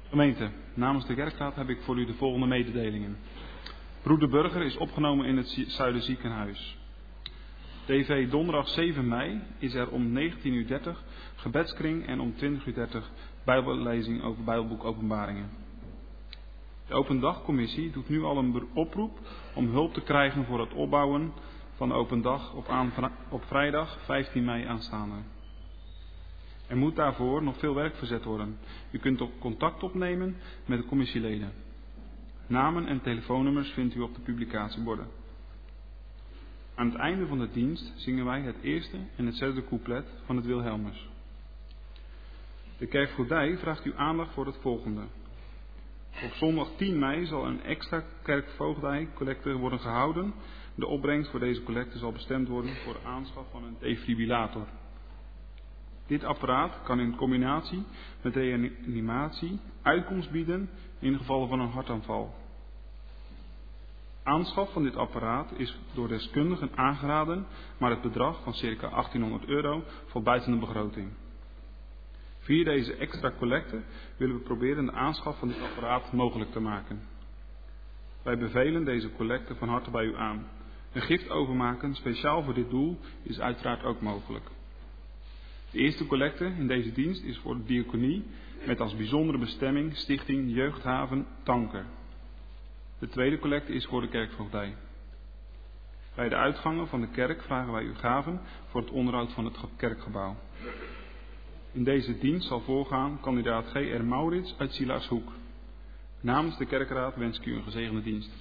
Gemeente, namens de kerkraad heb ik voor u de volgende mededelingen. Broeder Burger is opgenomen in het Zuiderziekenhuis. TV donderdag 7 mei is er om 19:30 gebedskring en om 20:30 bijbellezing over Bijbelboek Openbaringen. De Open Dagcommissie doet nu al een oproep om hulp te krijgen voor het opbouwen van de Open Dag op vrijdag 15 mei aanstaande. Er moet daarvoor nog veel werk verzet worden. U kunt ook contact opnemen met de commissieleden. Namen en telefoonnummers vindt u op de publicatieborden. Aan het einde van de dienst zingen wij het eerste en het zesde couplet van het Wilhelmus. De kerkvoogdij vraagt uw aandacht voor het volgende. Op zondag 10 mei zal een extra kerkvoogdij-collecte worden gehouden. De opbrengst voor deze collecte zal bestemd worden voor de aanschaf van een defibrillator. Dit apparaat kan in combinatie met reanimatie uitkomst bieden in gevallen van een hartaanval. Aanschaf van dit apparaat is door deskundigen aangeraden, maar het bedrag van circa €1800 valt buiten de begroting. Via deze extra collecte willen we proberen de aanschaf van dit apparaat mogelijk te maken. Wij bevelen deze collecte van harte bij u aan. Een gift overmaken speciaal voor dit doel is uiteraard ook mogelijk. De eerste collecte in deze dienst is voor de diaconie met als bijzondere bestemming Stichting Jeugdhaven Tanker. De tweede collecte is voor de kerkvoogdij. Bij de uitgangen van de kerk vragen wij u gaven voor het onderhoud van het kerkgebouw. In deze dienst zal voorgaan kandidaat G.R. Maurits uit Silarshoek. Namens de kerkraad wens ik u een gezegende dienst.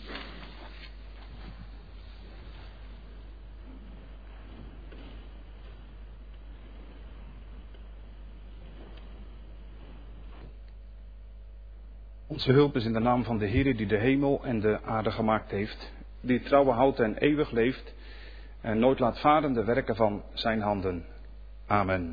Onze hulp is in de naam van de Heer die de hemel en de aarde gemaakt heeft, die trouwe houdt en eeuwig leeft en nooit laat varen de werken van zijn handen. Amen.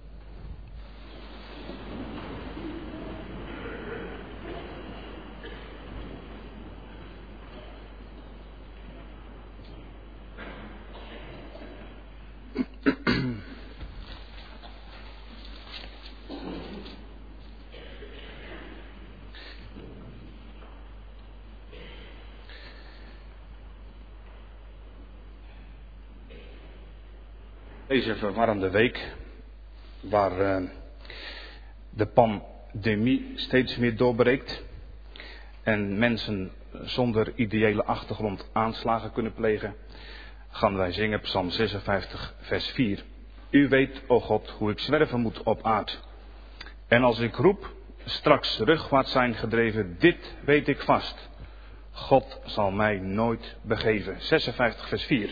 Deze verwarrende week, waar de pandemie steeds meer doorbreekt en mensen zonder ideële achtergrond aanslagen kunnen plegen, gaan wij zingen Psalm 56, vers 4. U weet, o God, hoe ik zwerven moet op aard. En als ik roep, straks rugwaarts zijn gedreven, dit weet ik vast. God zal mij nooit begeven. 56, vers 4.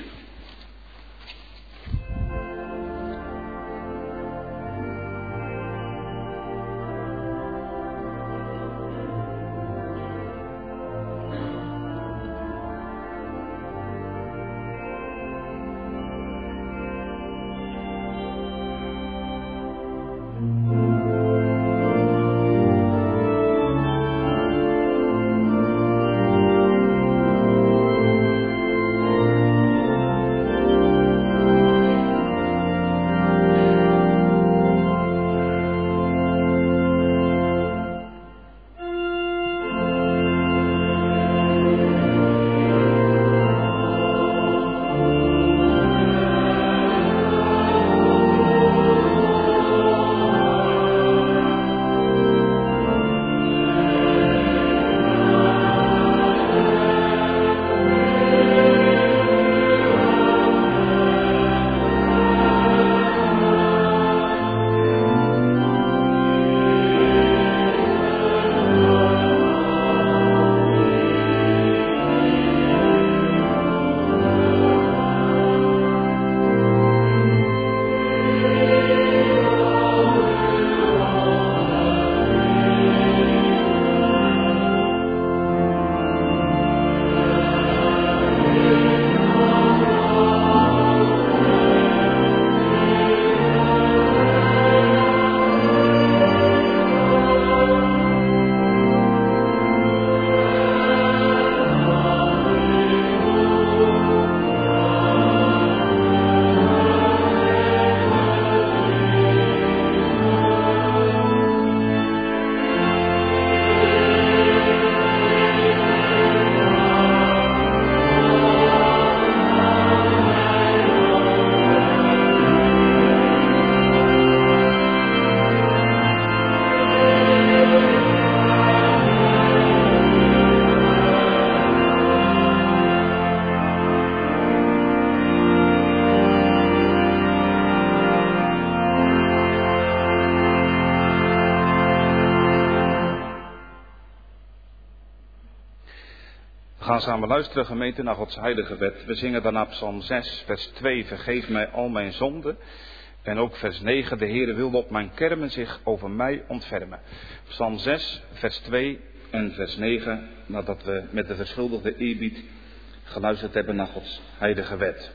gaan samen luisteren, gemeente, naar Gods heilige wet. We zingen daarna Psalm 6, vers 2, vergeef mij al mijn zonden. En ook vers 9, de Heere wilde op mijn kermen zich over mij ontfermen. Psalm 6, vers 2 en vers 9, nadat we met de verschuldigde eerbied geluisterd hebben naar Gods heilige wet.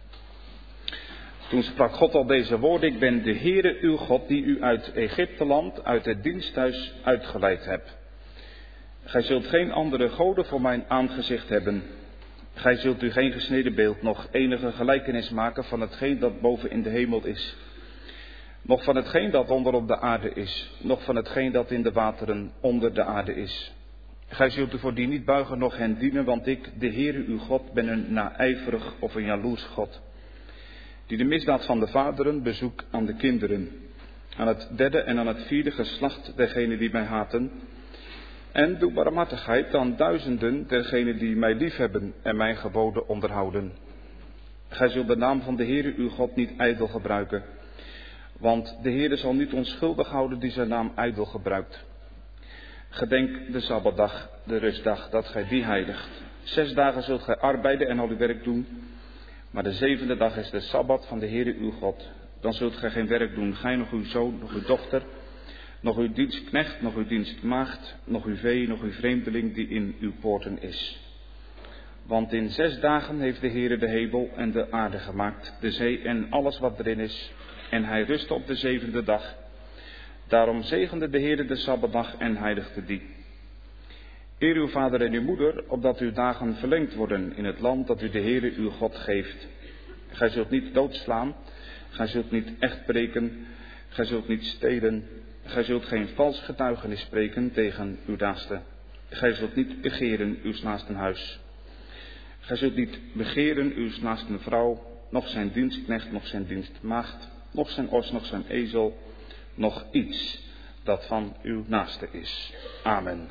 Toen sprak God al deze woorden: ik ben de Heere uw God, die u uit Egypteland, uit het diensthuis uitgeleid hebt. Gij zult geen andere goden voor mijn aangezicht hebben. Gij zult u geen gesneden beeld, nog enige gelijkenis maken van hetgeen dat boven in de hemel is. Nog van hetgeen dat onder op de aarde is. Nog van hetgeen dat in de wateren onder de aarde is. Gij zult u voor die niet buigen, noch hen dienen, want ik, de Heere uw God, ben een naijverig of een jaloers God. Die de misdaad van de vaderen bezoekt aan de kinderen. Aan het derde en aan het vierde geslacht dergenen die mij haten. En doe barmhartigheid aan duizenden dergenen die mij liefhebben en mijn geboden onderhouden. Gij zult de naam van de Heere uw God niet ijdel gebruiken. Want de Heere zal niet onschuldig houden die zijn naam ijdel gebruikt. Gedenk de Sabbatdag, de rustdag, dat gij die heiligt. 6 dagen zult gij arbeiden en al uw werk doen. Maar de 7e dag is de Sabbat van de Heere uw God. Dan zult gij geen werk doen, gij nog uw zoon, nog uw dochter, nog uw dienstknecht, nog uw dienstmaagd, nog uw vee, nog uw vreemdeling die in uw poorten is. Want in 6 dagen heeft de Heere de hemel en de aarde gemaakt, de zee en alles wat erin is. En hij rustte op de 7e dag. Daarom zegende de Heere de Sabbatdag en heiligde die. Eer uw vader en uw moeder, opdat uw dagen verlengd worden in het land dat u de Heere uw God geeft. Gij zult niet doodslaan, gij zult niet echt breken, gij zult niet stelen, gij zult geen vals getuigenis spreken tegen uw naaste. Gij zult niet begeren uw naasten huis. Gij zult niet begeren uw naasten vrouw, noch zijn dienstknecht, noch zijn dienstmaagd, noch zijn os, noch zijn ezel, nog iets dat van uw naaste is. Amen.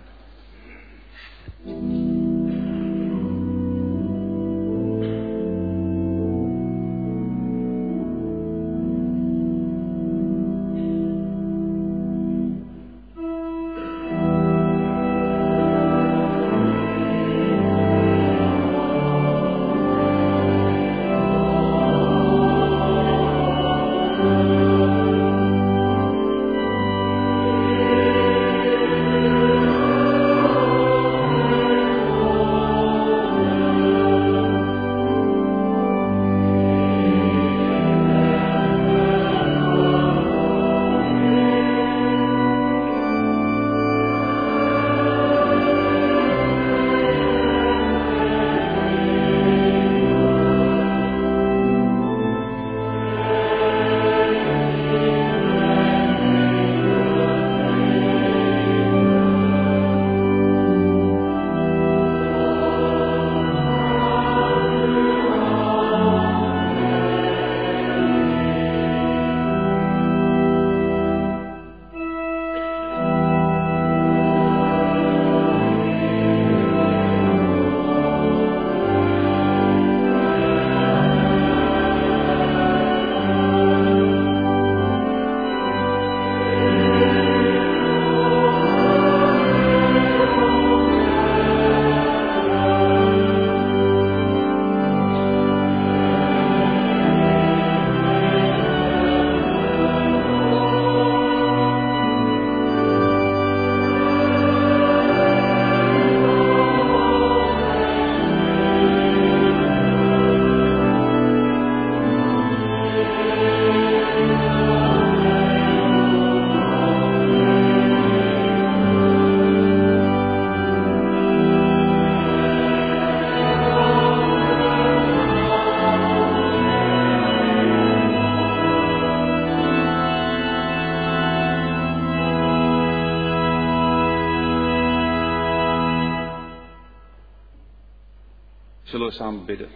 Zullen we samen bidden?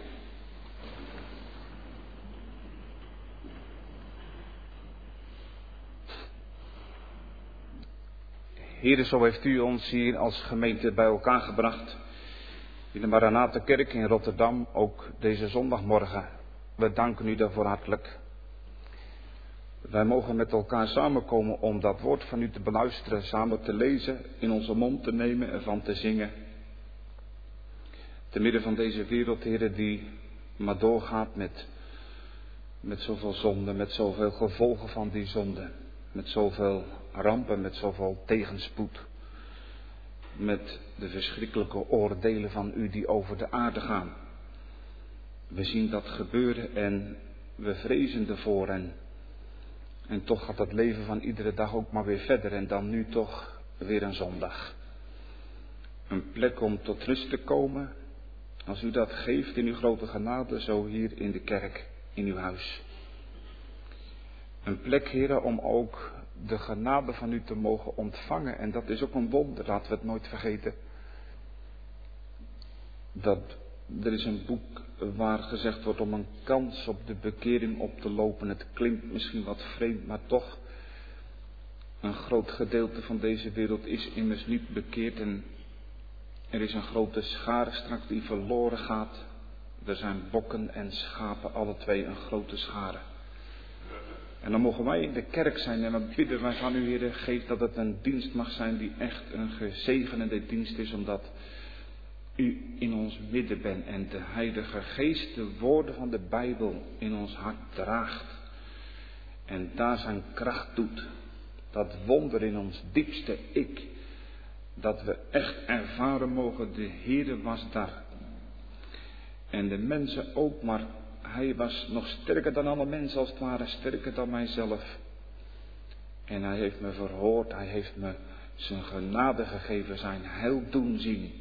Heere, zo heeft u ons hier als gemeente bij elkaar gebracht. In de Maranatha-kerk in Rotterdam, ook deze zondagmorgen. We danken u daarvoor hartelijk. Wij mogen met elkaar samenkomen om dat woord van u te beluisteren, samen te lezen, in onze mond te nemen en van te zingen. Te midden van deze wereld, Heere, die maar doorgaat met zoveel zonde, met zoveel gevolgen van die zonde. Met zoveel rampen, met zoveel tegenspoed. Met de verschrikkelijke oordelen van u die over de aarde gaan. We zien dat gebeuren en we vrezen ervoor. En toch gaat het leven van iedere dag ook maar weer verder. En dan nu toch weer een zondag. Een plek om tot rust te komen. Als u dat geeft in uw grote genade, zo hier in de kerk, in uw huis. Een plek, Heere, om ook de genade van u te mogen ontvangen. En dat is ook een wonder, laten we het nooit vergeten. Er is een boek waar gezegd wordt om een kans op de bekering op te lopen. Het klinkt misschien wat vreemd, maar toch. Een groot gedeelte van deze wereld is immers niet bekeerd. En er is een grote schare straks die verloren gaat. Er zijn bokken en schapen, alle twee een grote schare. En dan mogen wij in de kerk zijn en we bidden wij van u, Heer, geef dat het een dienst mag zijn die echt een gezegenende dienst is, omdat u in ons midden bent en de Heilige Geest de woorden van de Bijbel in ons hart draagt. En daar zijn kracht doet. Dat wonder in ons diepste ik. Dat we echt ervaren mogen, de Heer was daar. En de mensen ook, maar hij was nog sterker dan alle mensen, als het ware sterker dan mijzelf. En hij heeft me verhoord, hij heeft me zijn genade gegeven, zijn heil doen zien.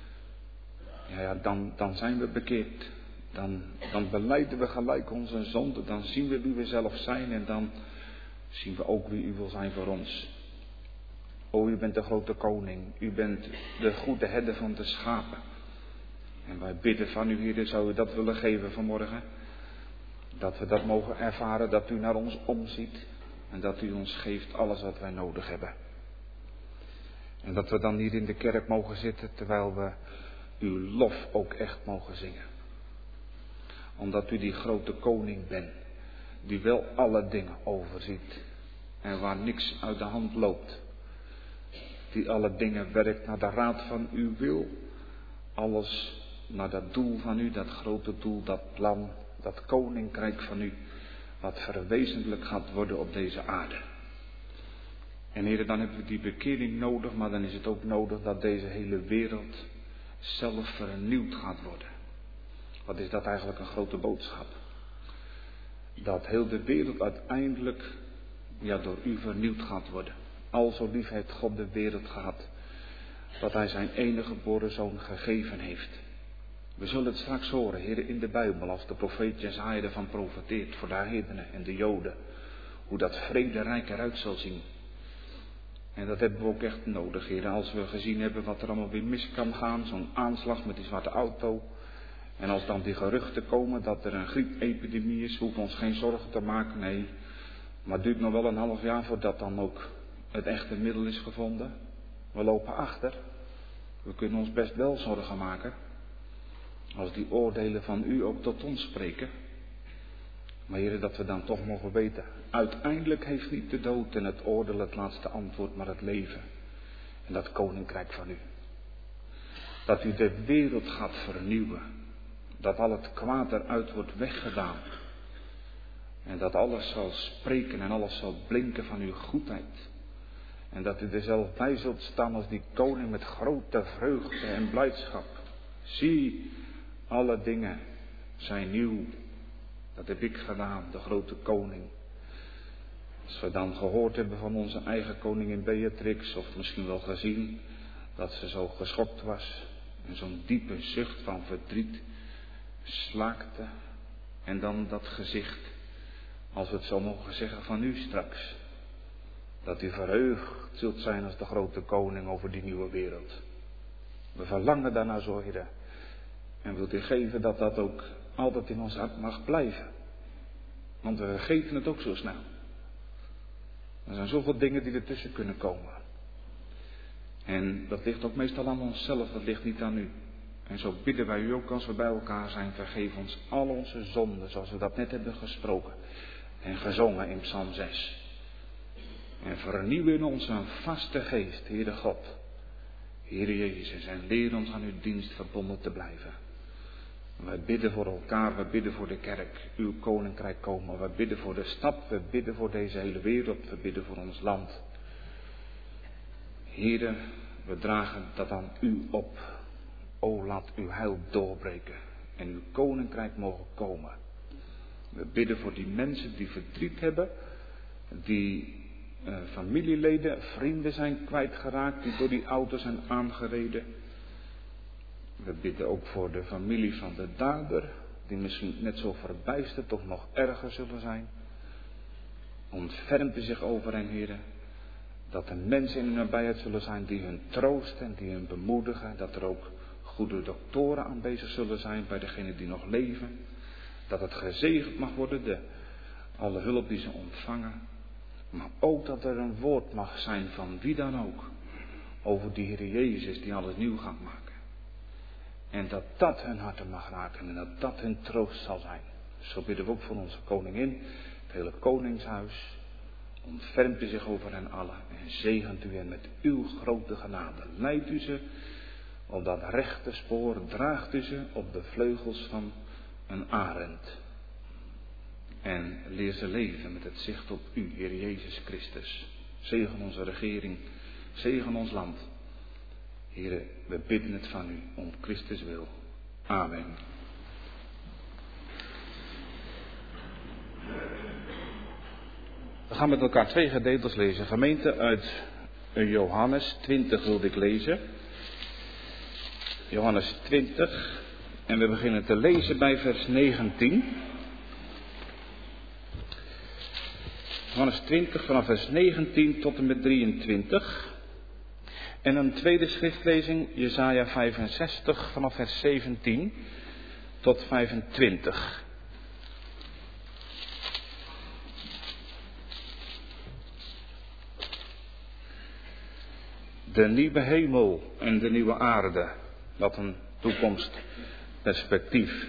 Ja, dan zijn we bekeerd. Dan belijden we gelijk onze zonde, dan zien we wie we zelf zijn en dan zien we ook wie u wil zijn voor ons. O, u bent de grote koning, u bent de goede herder van de schapen. En wij bidden van u, Heer, zou u dat willen geven vanmorgen? Dat we dat mogen ervaren, dat u naar ons omziet. En dat u ons geeft alles wat wij nodig hebben. En dat we dan hier in de kerk mogen zitten, terwijl we uw lof ook echt mogen zingen. Omdat u die grote koning bent, die wel alle dingen overziet. En waar niks uit de hand loopt. Die alle dingen werkt naar de raad van uw wil. Alles naar dat doel van u, dat grote doel, dat plan, dat koninkrijk van u. Wat verwezenlijk gaat worden op deze aarde. En Heer, dan hebben we die bekering nodig, maar dan is het ook nodig dat deze hele wereld zelf vernieuwd gaat worden. Wat is dat eigenlijk een grote boodschap? Dat heel de wereld uiteindelijk door u vernieuwd gaat worden. Al zo lief heeft God de wereld gehad, dat hij zijn enige geboren zoon gegeven heeft. We zullen het straks horen, Heer, in de Bijbel, als de profeet Jesaja ervan profeteert voor de heidenen en de Joden. Hoe dat vrederijk eruit zal zien. En dat hebben we ook echt nodig, Heer, als we gezien hebben wat er allemaal weer mis kan gaan. Zo'n aanslag met die zwarte auto. En als dan die geruchten komen dat er een griepepidemie is, hoeven we ons geen zorgen te maken, nee. Maar het duurt nog wel een half jaar voordat dan ook het echte middel is gevonden. We lopen achter. We kunnen ons best wel zorgen maken. Als die oordelen van u ook tot ons spreken. Maar Heer, dat we dan toch mogen weten. Uiteindelijk heeft niet de dood en het oordeel het laatste antwoord, maar het leven. En dat koninkrijk van u. Dat u de wereld gaat vernieuwen. Dat al het kwaad eruit wordt weggedaan. En dat alles zal spreken en alles zal blinken van uw goedheid. En dat u er zelf bij zult staan als die koning met grote vreugde en blijdschap. Zie, alle dingen zijn nieuw. Dat heb ik gedaan, de grote koning. Als we dan gehoord hebben van onze eigen koningin Beatrix, of misschien wel gezien dat ze zo geschokt was. En zo'n diepe zucht van verdriet slaakte. En dan dat gezicht, als we het zo mogen zeggen van u straks. Dat u verheugd zult zijn als de grote koning over die nieuwe wereld. We verlangen daarnaar zo, Heer. En wilt u geven dat dat ook altijd in ons hart mag blijven. Want we vergeten het ook zo snel. Er zijn zoveel dingen die ertussen kunnen komen. En dat ligt ook meestal aan onszelf, dat ligt niet aan u. En zo bidden wij u ook als we bij elkaar zijn, vergeef ons al onze zonden, zoals we dat net hebben gesproken. En gezongen in Psalm 6. En vernieuw in ons een vaste geest, Heere God, Heere Jezus, en leer ons aan uw dienst verbonden te blijven. We bidden voor elkaar, we bidden voor de kerk, uw koninkrijk komen. We bidden voor de stad, we bidden voor deze hele wereld, we bidden voor ons land. Here, we dragen dat aan u op. O, laat uw heil doorbreken en uw koninkrijk mogen komen. We bidden voor die mensen die verdriet hebben, die familieleden, vrienden zijn kwijtgeraakt, die door die auto zijn aangereden. We bidden ook voor de familie van de dader, die misschien net zo verbijsterd of nog erger zullen zijn. Ontfermt u zich over hen, heren, dat er mensen in hun nabijheid zullen zijn die hun troosten en die hun bemoedigen, dat er ook goede doktoren aanwezig zullen zijn bij degenen die nog leven, dat het gezegend mag worden, alle hulp die ze ontvangen, maar ook dat er een woord mag zijn van wie dan ook, over die Heer Jezus die alles nieuw gaat maken. En dat dat hun harten mag raken en dat dat hun troost zal zijn. Zo bidden we ook voor onze koningin, het hele koningshuis. Ontfermt u zich over hen allen en zegent u hen met uw grote genade. Leidt u ze op dat rechte spoor, draagt u ze op de vleugels van een arend. En leer ze leven met het zicht op u, Heer Jezus Christus. Zegen onze regering, zegen ons land. Heere, we bidden het van u, om Christus wil. Amen. We gaan met elkaar 2 gedeeltes lezen. Gemeente, uit Johannes 20 wilde ik lezen. Johannes 20. En we beginnen te lezen bij vers 19. Johannes 20 vanaf vers 19 tot en met 23. En een tweede schriftlezing, Jesaja 65 vanaf vers 17 tot 25. De nieuwe hemel en de nieuwe aarde, dat een toekomstperspectief.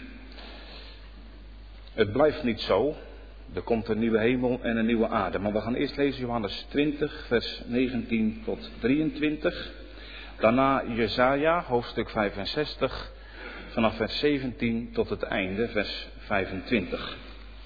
Het blijft niet zo, er komt een nieuwe hemel en een nieuwe aarde. Maar we gaan eerst lezen Johannes 20, vers 19 tot 23. Daarna Jesaja, hoofdstuk 65, vanaf vers 17 tot het einde, vers 25.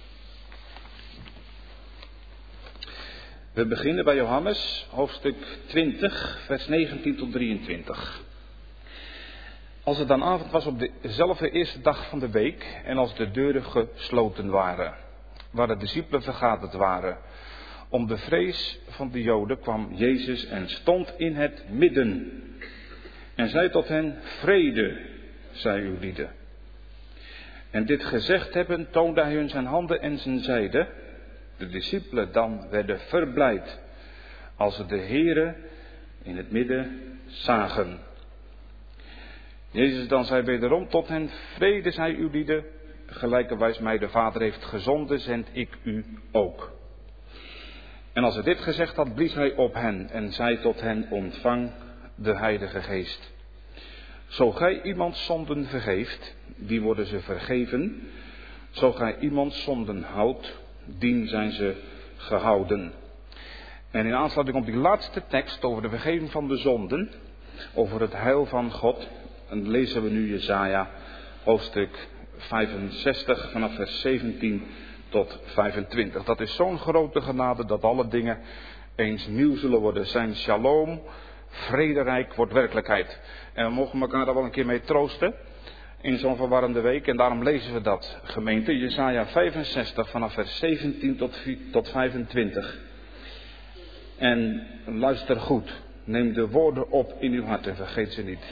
We beginnen bij Johannes, hoofdstuk 20, vers 19 tot 23. Als het dan avond was op dezelfde eerste dag van de week en als de deuren gesloten waren, waar de discipelen vergaderd waren, om de vrees van de Joden kwam Jezus en stond in het midden en zei tot hen: vrede, zij uw lieden. En dit gezegd hebben, toonde hij hun zijn handen en zijn zijde. De discipelen dan werden verblijd als ze de Heere in het midden zagen. Jezus dan zei wederom tot hen: vrede zij uw lieden, gelijkerwijs mij de Vader heeft gezonden, zend ik u ook. En als hij dit gezegd had, blies hij op hen en zei tot hen: ontvang de Heilige Geest. Zo gij iemand zonden vergeeft, die worden ze vergeven. Zo gij iemand zonden houdt, dien zijn ze gehouden. En in aansluiting op die laatste tekst over de vergeving van de zonden, over het heil van God, en lezen we nu Jesaja hoofdstuk 65 vanaf vers 17 tot 25. Dat is zo'n grote genade dat alle dingen eens nieuw zullen worden. Zijn shalom, vrederijk wordt werkelijkheid. En we mogen elkaar daar wel een keer mee troosten in zo'n verwarrende week. En daarom lezen we dat, gemeente. Jesaja 65 vanaf vers 17 tot 25. En luister goed. Neem de woorden op in uw hart en vergeet ze niet.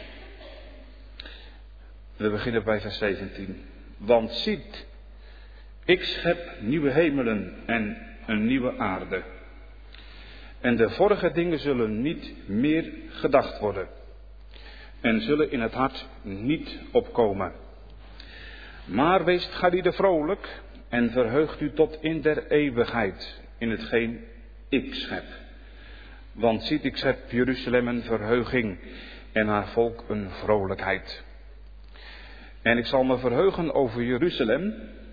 We beginnen bij vers 17. Want ziet, ik schep nieuwe hemelen en een nieuwe aarde. En de vorige dingen zullen niet meer gedacht worden. En zullen in het hart niet opkomen. Maar weest gelieden vrolijk en verheugt u tot in der eeuwigheid in hetgeen ik schep. Want ziet, ik schep Jeruzalem een verheuging en haar volk een vrolijkheid. En ik zal me verheugen over Jeruzalem.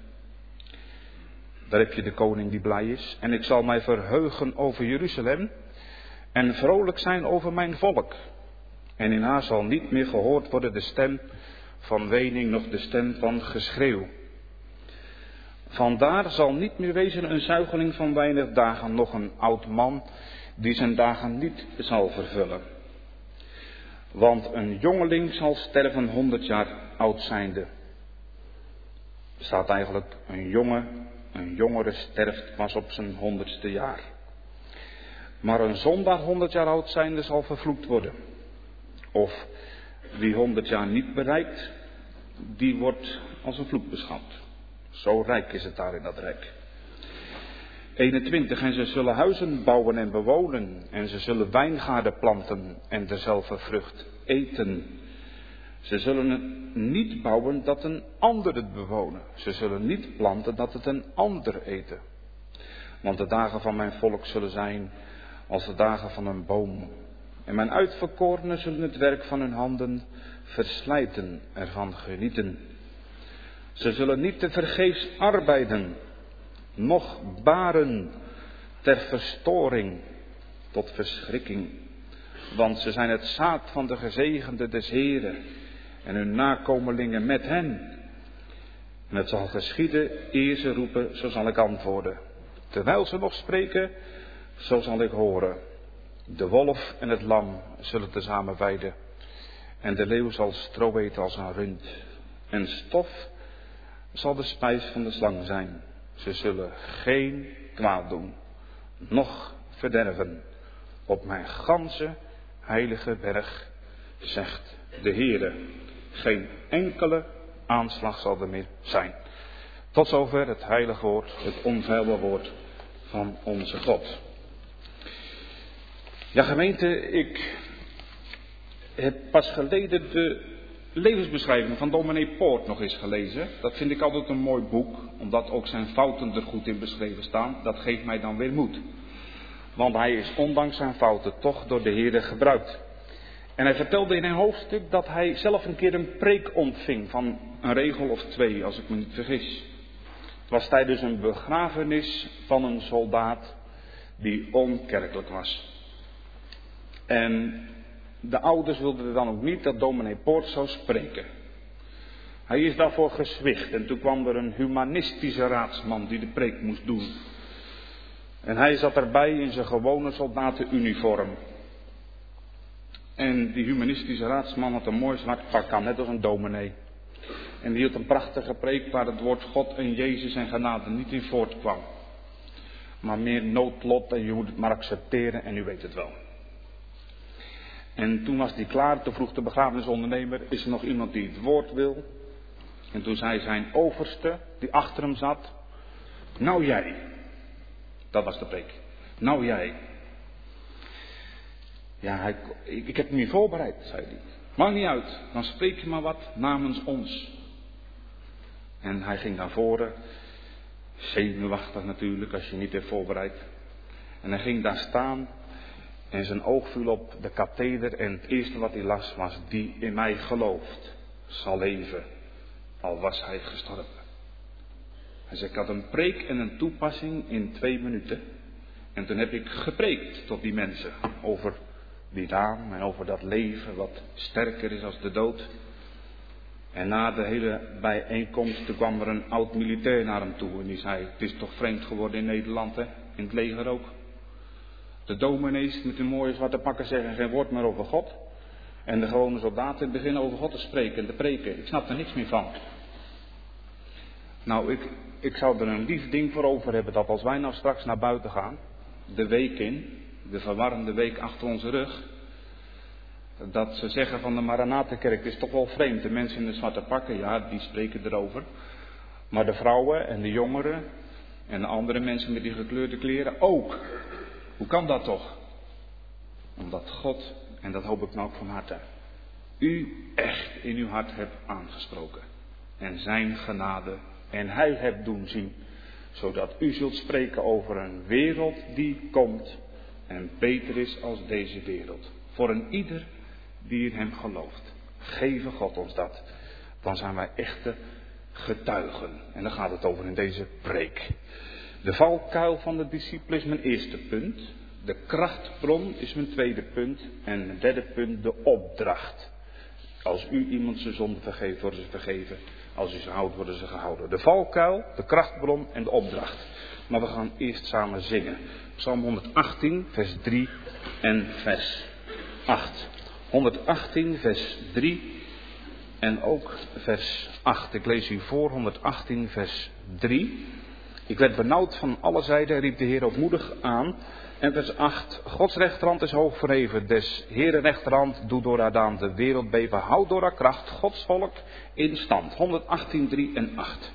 Daar heb je de koning die blij is. En ik zal mij verheugen over Jeruzalem en vrolijk zijn over mijn volk. En in haar zal niet meer gehoord worden de stem van wening noch de stem van geschreeuw. Vandaar zal niet meer wezen een zuigeling van weinig dagen, noch een oud man die zijn dagen niet zal vervullen. Want een jongeling zal sterven 100 jaar oud zijnde. Er staat eigenlijk een jongere sterft pas op zijn 100ste jaar. Maar een zondaar 100 jaar oud zijnde zal vervloekt worden. Of wie 100 jaar niet bereikt, die wordt als een vloek beschouwd. Zo rijk is het daar in dat rijk. 21. En ze zullen huizen bouwen en bewonen. En ze zullen wijngaarden planten en derzelfde vrucht eten. Ze zullen het niet bouwen dat een ander het bewonen. Ze zullen niet planten dat het een ander eten. Want de dagen van mijn volk zullen zijn als de dagen van een boom. En mijn uitverkorenen zullen het werk van hun handen verslijten, ervan genieten. Ze zullen niet te vergeefs arbeiden, noch baren ter verstoring, tot verschrikking. Want ze zijn het zaad van de gezegende des Heren en hun nakomelingen met hen. En het zal geschieden, eer ze roepen, zo zal ik antwoorden. Terwijl ze nog spreken, zo zal ik horen. De wolf en het lam zullen tezamen weiden. En de leeuw zal stro eten als een rund. En stof zal de spijs van de slang zijn. Ze zullen geen kwaad doen, noch verderven. Op mijn ganse heilige berg, zegt de Heere. Geen enkele aanslag zal er meer zijn. Tot zover het heilige woord, het onfeilbare woord van onze God. Ja, gemeente, ik heb pas geleden de levensbeschrijving van dominee Poort nog eens gelezen. Dat vind ik altijd een mooi boek, omdat ook zijn fouten er goed in beschreven staan. Dat geeft mij dan weer moed. Want hij is ondanks zijn fouten toch door de Heere gebruikt. En hij vertelde in een hoofdstuk dat hij zelf een keer een preek ontving van een regel of 2, als ik me niet vergis. Het was tijdens een begrafenis van een soldaat die onkerkelijk was. En de ouders wilden dan ook niet dat dominee Poort zou spreken. Hij is daarvoor gezwicht en toen kwam er een humanistische raadsman die de preek moest doen. En hij zat erbij in zijn gewone soldatenuniform. En die humanistische raadsman had een mooi zwart pak aan, net als een dominee. En die hield een prachtige preek waar het woord God en Jezus en genade niet in voortkwam. Maar meer noodlot en je moet het maar accepteren en u weet het wel. En toen was hij klaar, toen vroeg de begrafenisondernemer, is er nog iemand die het woord wil? En toen zei zijn overste, die achter hem zat, nou jij. Dat was de preek. Nou jij. Ja, ik heb me niet voorbereid, zei hij. Maakt niet uit, dan spreek je maar wat namens ons. En hij ging naar voren, zenuwachtig natuurlijk als je niet hebt voorbereid. En hij ging daar staan en zijn oog viel op de katheder en het eerste wat hij las was: die in mij gelooft, zal leven, al was hij gestorven. Hij zei, ik had een preek en een toepassing in 2 minuten. En toen heb ik gepreekt tot die mensen over die naam en over dat leven wat sterker is als de dood. En na de hele bijeenkomst toen kwam er een oud militair naar hem toe en die zei, het is toch vreemd geworden in Nederland, hè? In het leger ook. De dominees met hun mooie zwarte pakken zeggen geen woord meer over God. En de gewone soldaten beginnen over God te spreken en te preken. Ik snap er niks meer van. Nou, ik zou er een lief ding voor over hebben dat als wij nou straks naar buiten gaan, de week in, de verwarrende week achter onze rug, dat ze zeggen van de Maranatenkerk, het is toch wel vreemd. De mensen in de zwarte pakken, ja, die spreken erover. Maar de vrouwen en de jongeren en de andere mensen met die gekleurde kleren ook. Hoe kan dat toch? Omdat God, en dat hoop ik nou ook van harte, u echt in uw hart hebt aangesproken. En zijn genade en hij hebt doen zien. Zodat u zult spreken over een wereld die komt en beter is als deze wereld. Voor een ieder die in hem gelooft. Geven God ons dat. Dan zijn wij echte getuigen. En daar gaat het over in deze preek. De valkuil van de discipelen is mijn eerste punt. De krachtbron is mijn tweede punt. En mijn derde punt, de opdracht. Als u iemand zijn zonde vergeeft, worden ze vergeven. Als u ze houdt, worden ze gehouden. De valkuil, de krachtbron en de opdracht. Maar we gaan eerst samen zingen. Psalm 118, vers 3 en vers 8. 118, vers 3 en ook vers 8. Ik lees u voor 118, vers 3. Ik werd benauwd van alle zijden, riep de Heer opmoedig aan. En vers 8. Gods rechterhand is hoog verheven, des Heeren rechterhand doet door haar daan de wereld beven. Houd door haar kracht Gods volk in stand. 118, 3 en 8.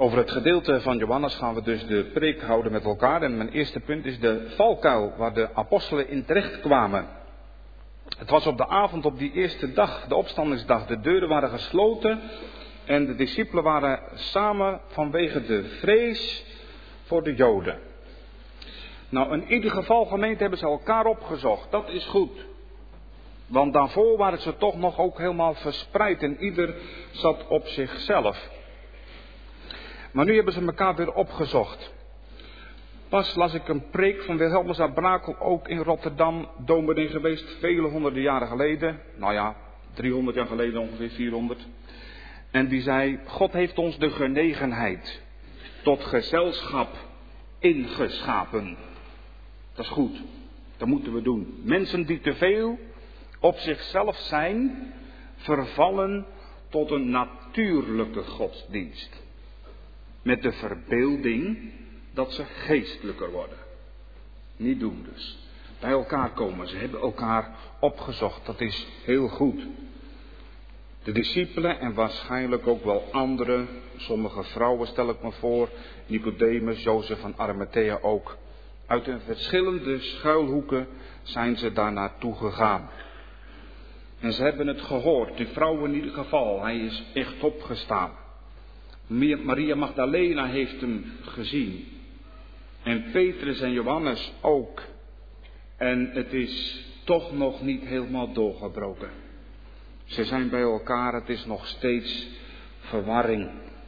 Over het gedeelte van Johannes gaan we dus de preek houden met elkaar. En mijn eerste punt is de valkuil waar de apostelen in terecht kwamen. Het was op de avond op die eerste dag, de opstandingsdag. De deuren waren gesloten en de discipelen waren samen vanwege de vrees voor de Joden. Nou, in ieder geval, gemeente, hebben ze elkaar opgezocht. Dat is goed. Want daarvoor waren ze toch nog ook helemaal verspreid en ieder zat op zichzelf. Maar nu hebben ze elkaar weer opgezocht. Pas las ik een preek van Wilhelmus à Brakel, ook in Rotterdam, dominee geweest, vele honderden jaren geleden. Nou ja, 300 jaar geleden, ongeveer 400. En die zei, God heeft ons de genegenheid tot gezelschap ingeschapen. Dat is goed, dat moeten we doen. Mensen die te veel op zichzelf zijn, vervallen tot een natuurlijke godsdienst. Met de verbeelding dat ze geestelijker worden. Niet doen dus. Bij elkaar komen, ze hebben elkaar opgezocht. Dat is heel goed. De discipelen en waarschijnlijk ook wel anderen, sommige vrouwen stel ik me voor, Nicodemus, Jozef van Arimathea ook. Uit hun verschillende schuilhoeken zijn ze daar naartoe gegaan. En ze hebben het gehoord, die vrouw in ieder geval, hij is echt opgestaan. Maria Magdalena heeft hem gezien. En Petrus en Johannes ook. En het is toch nog niet helemaal doorgebroken. Ze zijn bij elkaar, het is nog steeds verwarring.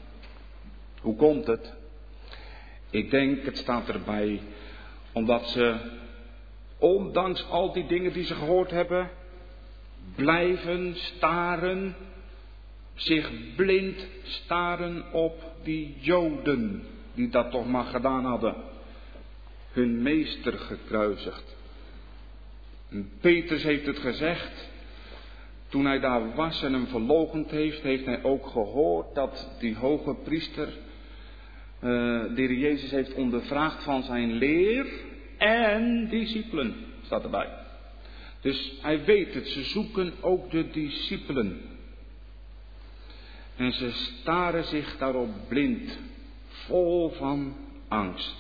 Hoe komt het? Ik denk, het staat erbij, omdat ze, ondanks al die dingen die ze gehoord hebben, blijven staren, zich blind staren op die Joden, die dat toch maar gedaan hadden. Hun meester gekruisigd. En Petrus heeft het gezegd, toen hij daar was en hem verloochend heeft, heeft hij ook gehoord dat die hoge priester, de Heer Jezus heeft ondervraagd van zijn leer en discipelen, staat erbij. Dus hij weet het, ze zoeken ook de discipelen. En ze staren zich daarop blind, vol van angst.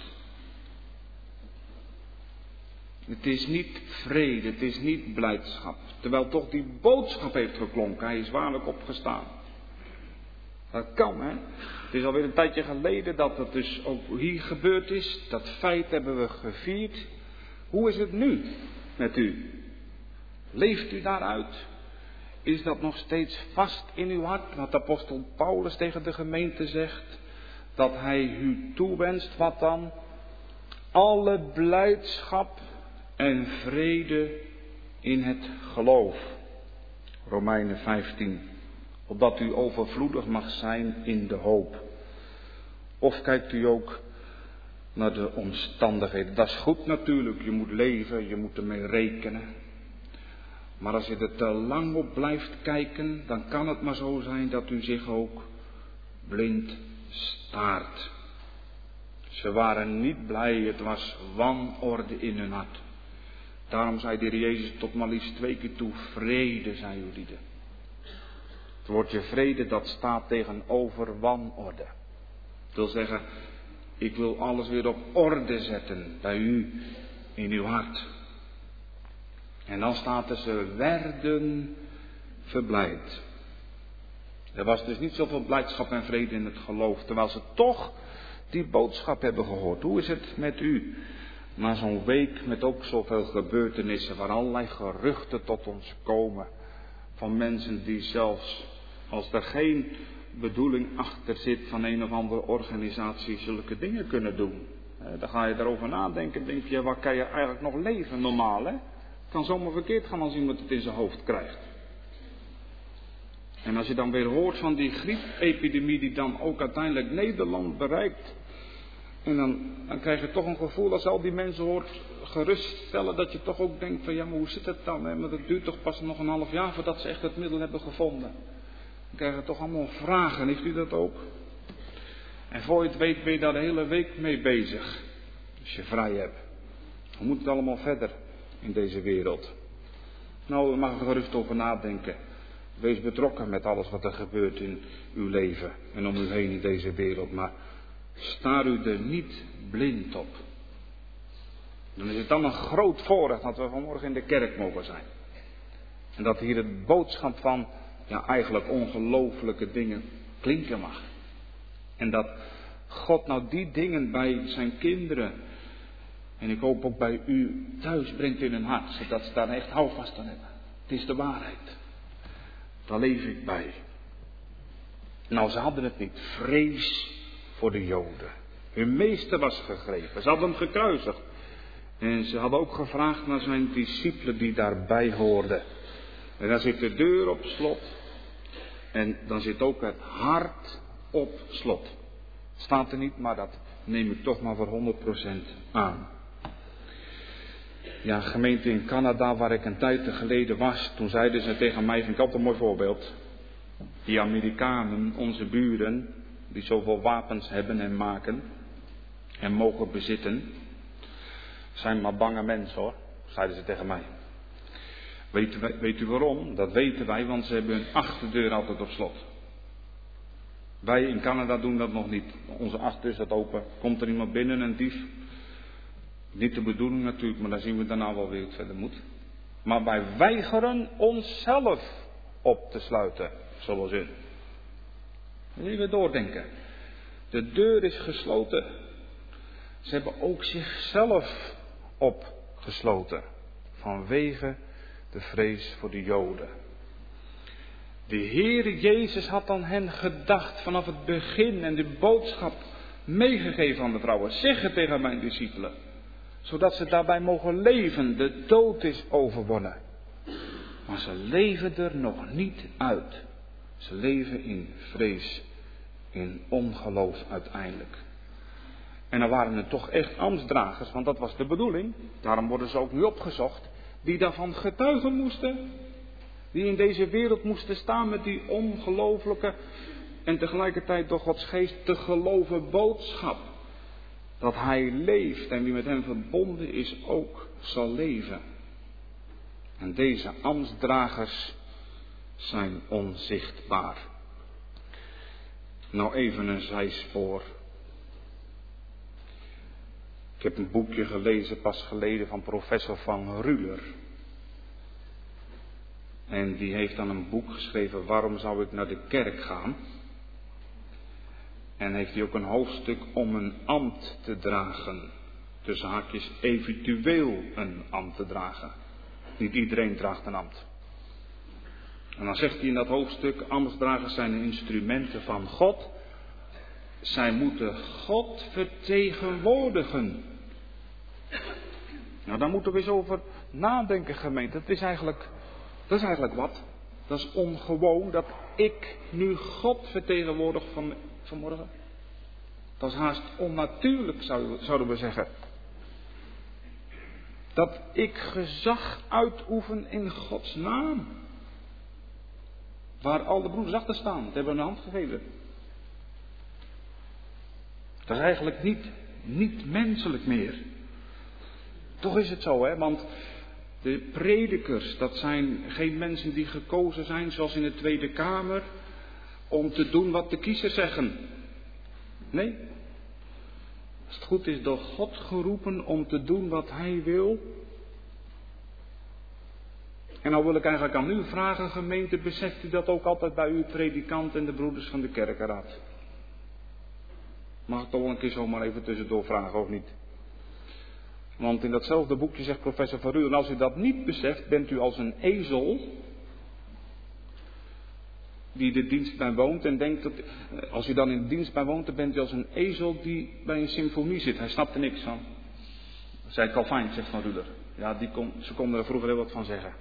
Het is niet vrede, het is niet blijdschap. Terwijl toch die boodschap heeft geklonken, hij is waarlijk opgestaan. Dat kan, hè. Het is alweer een tijdje geleden dat het dus ook hier gebeurd is. Dat feit hebben we gevierd. Hoe is het nu met u? Leeft u daaruit? Is dat nog steeds vast in uw hart? Wat apostel Paulus tegen de gemeente zegt. Dat hij u toewenst, wat dan? Alle blijdschap en vrede in het geloof. Romeinen 15. Opdat u overvloedig mag zijn in de hoop. Of kijkt u ook naar de omstandigheden. Dat is goed natuurlijk, je moet leven, je moet ermee rekenen. Maar als je er te lang op blijft kijken, dan kan het maar zo zijn dat u zich ook blind staart. Ze waren niet blij, het was wanorde in hun hart. Daarom zei de Heer Jezus tot maar liefst 2 keer toe, vrede zij uw lieden. Het woordje vrede, dat staat tegenover wanorde. Het wil zeggen, ik wil alles weer op orde zetten bij u, in uw hart. En dan staat er, ze werden verblijd. Er was dus niet zoveel blijdschap en vrede in het geloof, terwijl ze toch die boodschap hebben gehoord. Hoe is het met u? Na zo'n week met ook zoveel gebeurtenissen, waar allerlei geruchten tot ons komen. Van mensen die zelfs, als er geen bedoeling achter zit van een of andere organisatie, zulke dingen kunnen doen. Dan ga je erover nadenken, denk je, waar kan je eigenlijk nog leven normaal, hè? Het kan zomaar verkeerd gaan als iemand het in zijn hoofd krijgt. En als je dan weer hoort van die griepepidemie die dan ook uiteindelijk Nederland bereikt. En dan krijg je toch een gevoel, als je al die mensen hoort geruststellen, dat je toch ook denkt van ja, maar hoe zit het dan? Hè? Want het duurt toch pas nog een half jaar voordat ze echt het middel hebben gevonden. Dan krijg je toch allemaal vragen, heeft u dat ook? En voor je het weet ben je daar de hele week mee bezig. Als je vrij hebt. Hoe moet het allemaal verder in deze wereld? Nou, daar mag je gerust over nadenken. Wees betrokken met alles wat er gebeurt in uw leven en om u heen in deze wereld. Maar staar u er niet blind op. Dan is het dan een groot voorrecht dat we vanmorgen in de kerk mogen zijn. En dat hier het boodschap van, eigenlijk ongelooflijke dingen klinken mag. En dat God nou die dingen bij zijn kinderen, en ik hoop ook bij u thuis brengt in hun hart, zodat ze daar echt houvast aan hebben. Het is de waarheid. Daar leef ik bij. Nou, ze hadden het niet. Vrees voor de Joden. Hun meester was gegrepen. Ze hadden hem gekruisigd. En ze hadden ook gevraagd naar zijn discipelen die daarbij hoorden. En dan zit de deur op slot. En dan zit ook het hart op slot. Staat er niet, maar dat neem ik toch maar voor 100% aan. Ja, gemeente in Canada, waar ik een tijd geleden was, toen zeiden ze tegen mij, vind ik altijd een mooi voorbeeld. Die Amerikanen, onze buren, die zoveel wapens hebben en maken en mogen bezitten, zijn maar bange mensen hoor, zeiden ze tegen mij. Weet u waarom? Dat weten wij, want ze hebben hun achterdeur altijd op slot. Wij in Canada doen dat nog niet. Onze achterdeur staat open. Komt er iemand binnen, een dief? Niet de bedoeling natuurlijk, maar dan zien we daarna wel weer hoe het verder moet. Maar wij weigeren onszelf op te sluiten, zoals u. Even doordenken. De deur is gesloten. Ze hebben ook zichzelf opgesloten. Vanwege de vrees voor de Joden. De Heere Jezus had aan hen gedacht vanaf het begin en de boodschap meegegeven aan de vrouwen. Zeg het tegen mijn discipelen. Zodat ze daarbij mogen leven. De dood is overwonnen. Maar ze leven er nog niet uit. Ze leven in vrees. In ongeloof uiteindelijk. En dan waren het toch echt ambtsdragers. Want dat was de bedoeling. Daarom worden ze ook nu opgezocht. Die daarvan getuigen moesten. Die in deze wereld moesten staan met die ongelooflijke en tegelijkertijd door Gods geest te geloven boodschap. Dat Hij leeft en wie met Hem verbonden is ook zal leven. En deze ambtsdragers zijn onzichtbaar. Nou even een zijspoor. Ik heb een boekje gelezen pas geleden van professor Van Ruler. En die heeft dan een boek geschreven, waarom zou ik naar de kerk gaan? En heeft hij ook een hoofdstuk om een ambt te dragen. Tussen haakjes eventueel een ambt te dragen. Niet iedereen draagt een ambt. En dan zegt hij in dat hoofdstuk, ambtsdragers zijn instrumenten van God. Zij moeten God vertegenwoordigen. Nou, daar moeten we eens over nadenken, gemeente. Dat is eigenlijk wat. Dat is ongewoon dat ik nu God vertegenwoordig vanmorgen. Dat is haast onnatuurlijk, zouden we zeggen. Dat ik gezag uitoefen in Gods naam. Waar al de broeders achter staan. Dat hebben we een hand gegeven. Dat is eigenlijk niet menselijk meer. Toch is het zo, hè? Want de predikers, dat zijn geen mensen die gekozen zijn, zoals in de Tweede Kamer, om te doen wat de kiezers zeggen. Nee. Als het goed is, door God geroepen om te doen wat Hij wil. En nou wil ik eigenlijk aan u vragen, gemeente, beseft u dat ook altijd bij uw predikant en de broeders van de kerkenraad? Mag ik toch wel een keer zomaar even tussendoor vragen, of niet? Want in datzelfde boekje zegt professor Van Ruler, als u dat niet beseft, bent u als een ezel die de dienst bijwoont en denkt dat, als u dan in de dienst bijwoont, dan bent u als een ezel die bij een symfonie zit. Hij snapt er niks van. Dat zei Calvijn, zegt Van Ruler. Ja, ze konden er vroeger heel wat van zeggen.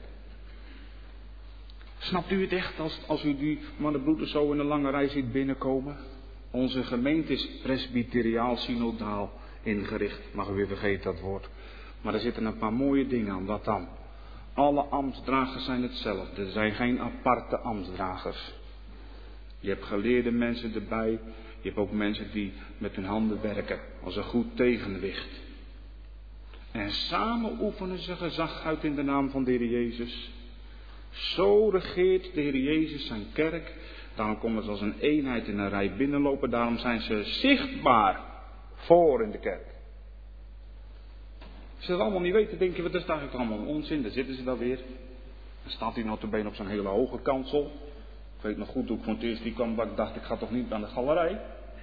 Snapt u het echt als u die mannenbroeders zo in een lange rij ziet binnenkomen? Onze gemeente is presbyteriaal synodaal ingericht. Mag u weer vergeten dat woord. Maar er zitten een paar mooie dingen aan. Wat dan? Alle ambtsdragers zijn hetzelfde. Er zijn geen aparte ambtsdragers. Je hebt geleerde mensen erbij. Je hebt ook mensen die met hun handen werken. Als een goed tegenwicht. En samen oefenen ze gezag uit in de naam van de Heer Jezus. Zo regeert de Heer Jezus zijn kerk. Daarom komen ze als een eenheid in een rij binnenlopen. Daarom zijn ze zichtbaar voor in de kerk. Als je dat allemaal niet weet, dan denk je, wat is dat eigenlijk allemaal onzin? Daar zitten ze dan weer. Dan staat hij notabene op zo'n hele hoge kansel. Ik weet nog goed hoe ik voor het eerst die kwam, dat ik dacht, ik ga toch niet aan de galerij.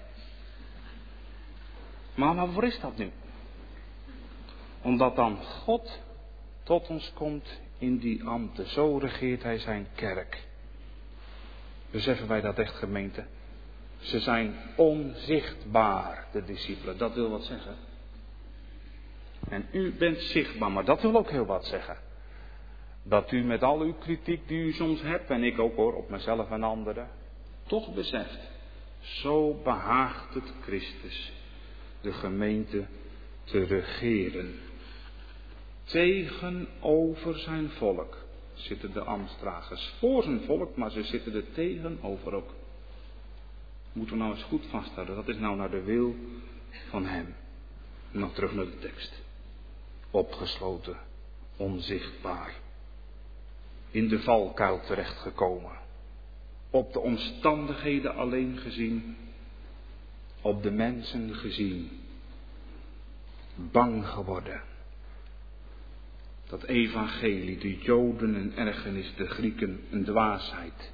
Maar waarvoor is dat nu? Omdat dan God tot ons komt in die ambten. Zo regeert hij zijn kerk. Beseffen wij dat echt, gemeente? Ze zijn onzichtbaar, de discipelen. Dat wil wat zeggen. En u bent zichtbaar, maar dat wil ook heel wat zeggen. Dat u met al uw kritiek die u soms hebt, en ik ook hoor, op mezelf en anderen, toch beseft. Zo behaagt het Christus de gemeente te regeren. Tegenover zijn volk zitten de ambtsdragers. Voor zijn volk, maar ze zitten er tegenover ook. Moeten we nou eens goed vasthouden. Dat is nou naar de wil van hem. Nog terug naar de tekst. Opgesloten, onzichtbaar. In de valkuil terechtgekomen. Op de omstandigheden alleen gezien. Op de mensen gezien. Bang geworden. Dat evangelie, de Joden een ergernis, de Grieken een dwaasheid.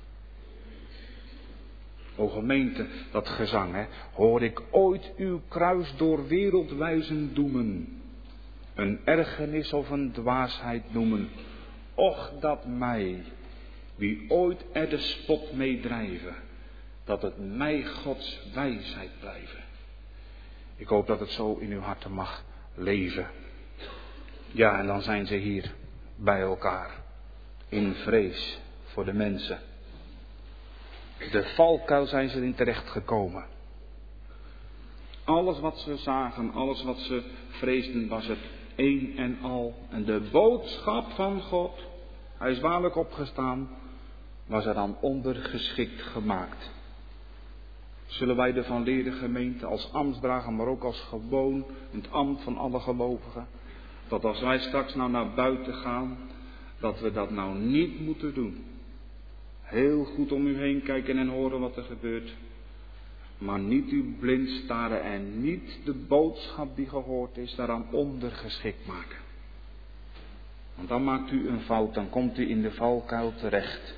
O gemeente, dat gezang, hè. Hoor ik ooit uw kruis door wereldwijzen doemen. Een ergernis of een dwaasheid noemen. Och dat mij, wie ooit er de spot mee drijven. Dat het mij Gods wijsheid blijven. Ik hoop dat het zo in uw harten mag leven. Ja, en dan zijn ze hier bij elkaar. In vrees voor de mensen. De valkuil zijn ze in terecht gekomen. Alles wat ze zagen, alles wat ze vreesden, was het een en al. En de boodschap van God, hij is waarlijk opgestaan, was er dan ondergeschikt gemaakt. Zullen wij ervan leren, gemeente, als ambtsdrager, maar ook als gewoon in het ambt van alle gelovigen, dat als wij straks nou naar buiten gaan, dat we dat nou niet moeten doen. Heel goed om u heen kijken en horen wat er gebeurt. Maar niet u blind staren en niet de boodschap die gehoord is daaraan ondergeschikt maken. Want dan maakt u een fout, dan komt u in de valkuil terecht.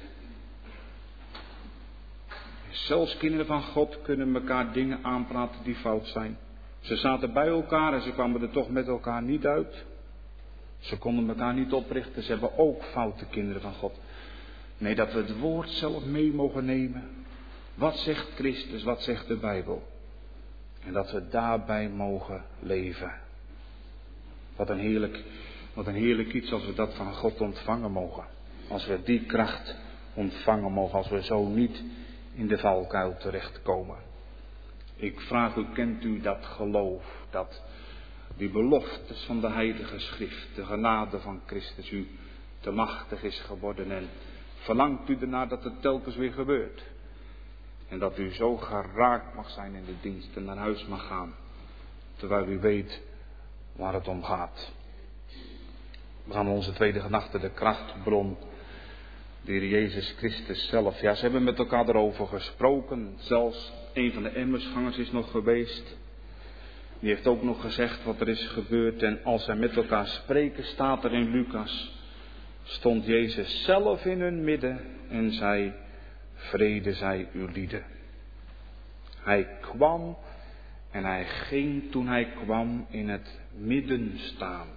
Zelfs kinderen van God kunnen elkaar dingen aanpraten die fout zijn. Ze zaten bij elkaar en ze kwamen er toch met elkaar niet uit. Ze konden elkaar niet oprichten, ze hebben ook foute kinderen van God. Nee, dat we het woord zelf mee mogen nemen. Wat zegt Christus, wat zegt de Bijbel? En dat we daarbij mogen leven. Wat een heerlijk iets als we dat van God ontvangen mogen. Als we die kracht ontvangen mogen, als we zo niet in de valkuil terechtkomen. Ik vraag u, kent u dat geloof, dat die beloftes van de Heilige Schrift, de genade van Christus u te machtig is geworden en verlangt u ernaar dat het telkens weer gebeurt? En dat u zo geraakt mag zijn in de dienst en naar huis mag gaan, terwijl u weet waar het om gaat. We gaan onze tweede gedachte, de krachtbron, de Heer Jezus Christus zelf. Ja, ze hebben met elkaar erover gesproken. Zelfs een van de Emmausgangers is nog geweest. Die heeft ook nog gezegd wat er is gebeurd. En als zij met elkaar spreken, staat er in Lucas, stond Jezus zelf in hun midden en zei: vrede zij uw lieden. Hij kwam en hij ging toen hij kwam in het midden staan.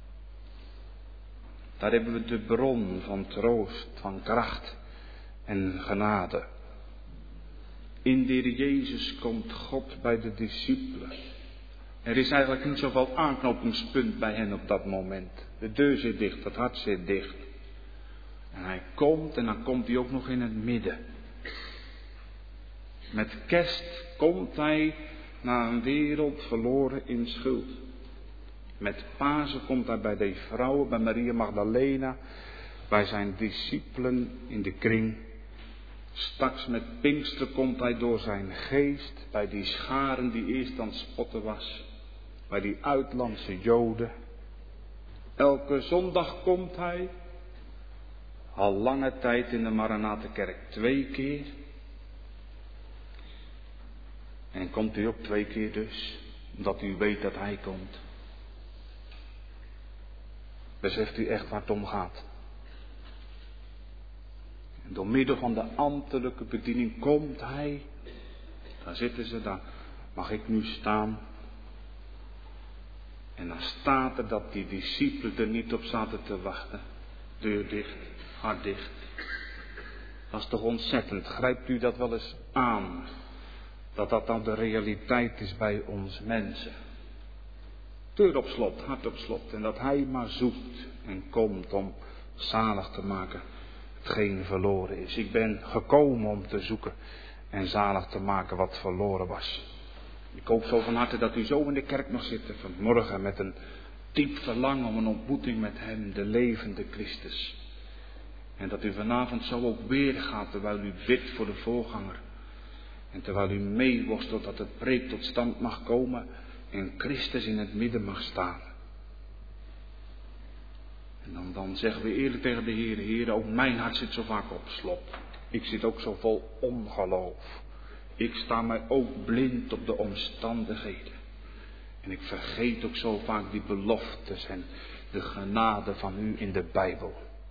Daar hebben we de bron van troost, van kracht en genade. In de Heer Jezus komt God bij de discipelen. Er is eigenlijk niet zoveel aanknopingspunt bij hen op dat moment. De deur zit dicht, het hart zit dicht. En hij komt en dan komt hij ook nog in het midden. Met kerst komt hij naar een wereld verloren in schuld. Met Pasen komt hij bij de vrouwen, bij Maria Magdalena, bij zijn discipelen in de kring. Straks met Pinkster komt hij door zijn geest bij die scharen die eerst aan het spotten was. Bij die uitlandse Joden. Elke zondag komt hij. Al lange tijd in de Maranatenkerk 2 keer. En komt u ook 2 keer dus, omdat u weet dat hij komt. Beseft u echt waar het om gaat? En door middel van de ambtelijke bediening komt hij. Daar zitten ze, daar mag ik nu staan. En dan staat er dat die discipelen er niet op zaten te wachten. Deur dicht, hart dicht. Dat is toch ontzettend. Grijpt u dat wel eens aan? Dat dat dan de realiteit is bij ons mensen. Deur op slot, hart op slot. En dat hij maar zoekt en komt om zalig te maken hetgeen verloren is. Ik ben gekomen om te zoeken en zalig te maken wat verloren was. Ik hoop zo van harte dat u zo in de kerk mag zitten vanmorgen met een diep verlangen om een ontmoeting met hem, de levende Christus. En dat u vanavond zo ook weer gaat terwijl u bidt voor de voorganger. En terwijl u meeworstelt dat de preek tot stand mag komen en Christus in het midden mag staan. En dan zeggen we eerlijk tegen de Heer, Heer, ook mijn hart zit zo vaak op slot. Ik zit ook zo vol ongeloof. Ik sta mij ook blind op de omstandigheden. En ik vergeet ook zo vaak die beloftes en de genade van u in de Bijbel.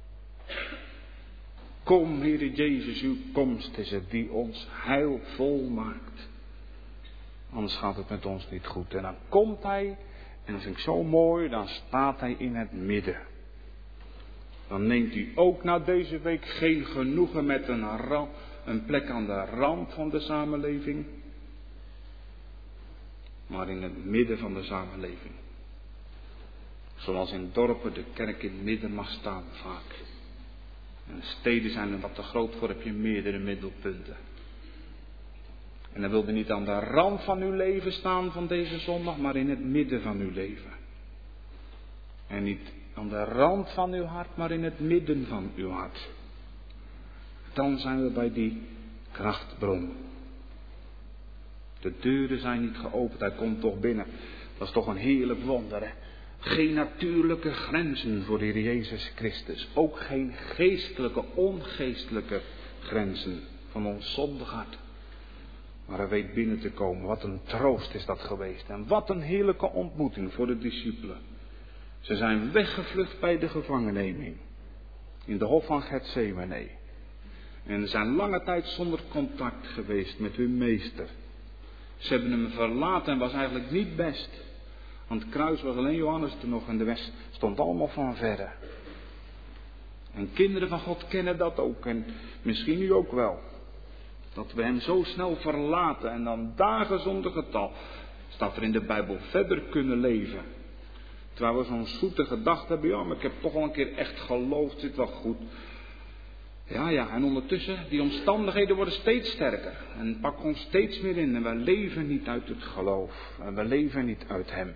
Kom, Heere Jezus, uw komst is het die ons heilvol maakt. Anders gaat het met ons niet goed. En dan komt hij, en dat vind ik zo mooi, dan staat hij in het midden. Dan neemt u ook na deze week geen genoegen met een plek aan de rand van de samenleving. Maar in het midden van de samenleving. Zoals in dorpen de kerk in het midden mag staan vaak. En steden zijn er wat te groot voor, heb je meerdere middelpunten. En dan wil u niet aan de rand van uw leven staan van deze zondag, maar in het midden van uw leven. En niet aan de rand van uw hart, maar in het midden van uw hart. Dan zijn we bij die krachtbron. De deuren zijn niet geopend, hij komt toch binnen. Dat is toch een heerlijk wonder, hè? Geen natuurlijke grenzen voor de Heer Jezus Christus. Ook geen geestelijke, ongeestelijke grenzen van ons zondig hart. Maar hij weet binnen te komen. Wat een troost is dat geweest. En wat een heerlijke ontmoeting voor de discipelen. Ze zijn weggevlucht bij de gevangenneming. In de hof van Getsemane. En ze zijn lange tijd zonder contact geweest met hun meester. Ze hebben hem verlaten en was eigenlijk niet best. Want het kruis was alleen Johannes er nog en de rest stond allemaal van verre. En kinderen van God kennen dat ook. En misschien u ook wel. Dat we hem zo snel verlaten en dan dagen zonder getal. Staat er in de Bijbel verder kunnen leven. Terwijl we zo'n zoete gedachte hebben. Ja, maar ik heb toch al een keer echt geloofd. Zit wel goed. Ja, en ondertussen, die omstandigheden worden steeds sterker. En pakken ons steeds meer in. En we leven niet uit het geloof. En we leven niet uit hem.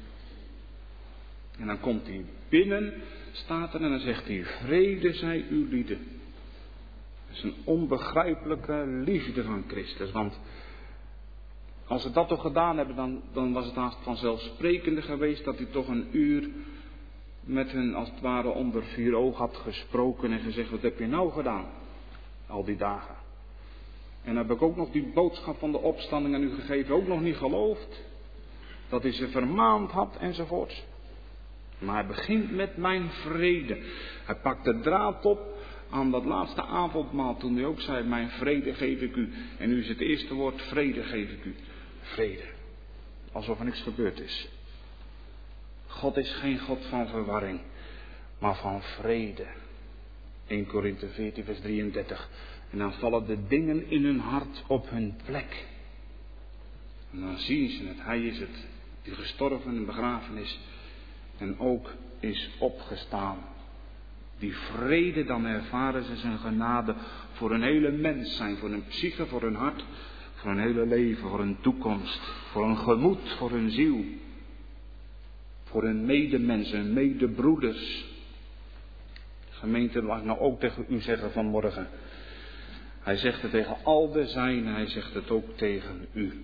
En dan komt hij binnen, staat er en dan zegt hij, vrede zij uw lieden. Dat is een onbegrijpelijke liefde van Christus. Want als ze dat toch gedaan hebben, dan was het haast vanzelfsprekende geweest dat hij toch een uur met hen als het ware onder 4 ogen had gesproken en gezegd, wat heb je nou gedaan? Al die dagen. En heb ik ook nog die boodschap van de opstanding aan u gegeven, ook nog niet geloofd. Dat hij ze vermaand had enzovoort. Maar hij begint met mijn vrede. Hij pakt de draad op aan dat laatste avondmaal toen hij ook zei, mijn vrede geef ik u. En nu is het eerste woord, vrede geef ik u. Vrede. Alsof er niks gebeurd is. God is geen God van verwarring, maar van vrede. 1 Korinthe 14 vers 33. En dan vallen de dingen in hun hart op hun plek. En dan zien ze het. Hij is het die gestorven en begraven is. En ook is opgestaan. Die vrede, dan ervaren ze zijn genade voor hun hele mens zijn. Voor hun psyche, voor hun hart, voor hun hele leven, voor hun toekomst. Voor hun gemoed, voor hun ziel. Voor hun medemensen, hun medebroeders. Gemeente, mag ik nou ook tegen u zeggen vanmorgen. Hij zegt het tegen al de zijnen, hij zegt het ook tegen u.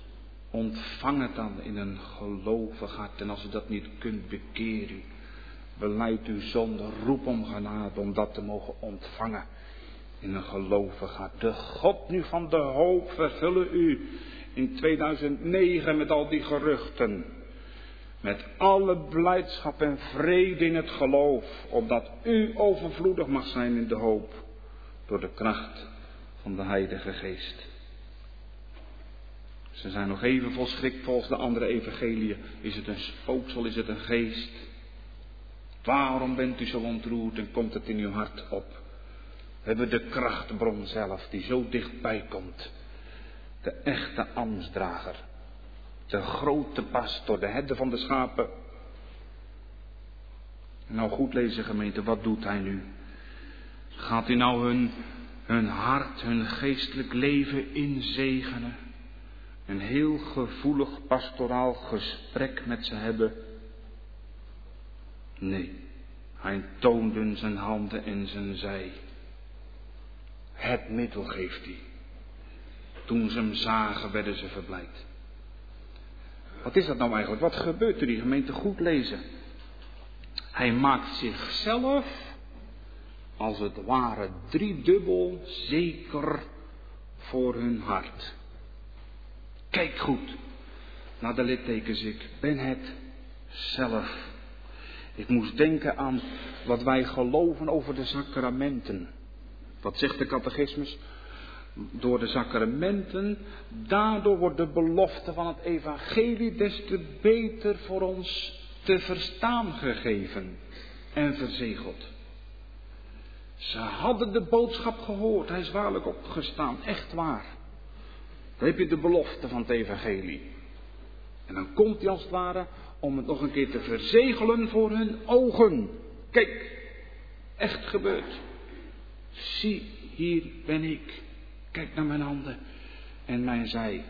Ontvang het dan in een gelovig hart. En als u dat niet kunt, bekeer u. belijd uw zonde, roep om genade om dat te mogen ontvangen in een gelovig hart. De God nu van de hoop vervullen u in 2009 met al die geruchten. Met alle blijdschap en vrede in het geloof, opdat u overvloedig mag zijn in de hoop, door de kracht van de Heilige Geest. Ze zijn nog even vol schrik volgens de andere evangeliën. Is het een spooksel, is het een geest? Waarom bent u zo ontroerd en komt het in uw hart op? We hebben de krachtbron zelf die zo dichtbij komt. De echte ambtsdrager. De grote pastor, de herder van de schapen. En nou goed lezen gemeente, wat doet hij nu? Gaat hij nou hun hart, hun geestelijk leven inzegenen? Een heel gevoelig pastoraal gesprek met ze hebben? Nee, hij toonde zijn handen en zijn zij. Het middel geeft hij. Toen ze hem zagen, werden ze verblijd. Wat is dat nou eigenlijk? Wat gebeurt er? Die gemeente goed lezen. Hij maakt zichzelf, als het ware, driedubbel zeker voor hun hart. Kijk goed naar de littekens. Ik ben het zelf. Ik moest denken aan wat wij geloven over de sacramenten. Wat zegt de catechismus? Door de sacramenten, daardoor wordt de belofte van het evangelie des te beter voor ons te verstaan gegeven en verzegeld. Ze hadden de boodschap gehoord, hij is waarlijk opgestaan, echt waar. Dan heb je de belofte van het evangelie. En dan komt hij als het ware om het nog een keer te verzegelen voor hun ogen. Kijk, echt gebeurd. Zie, hier ben ik. Kijk naar mijn handen en mijn zij.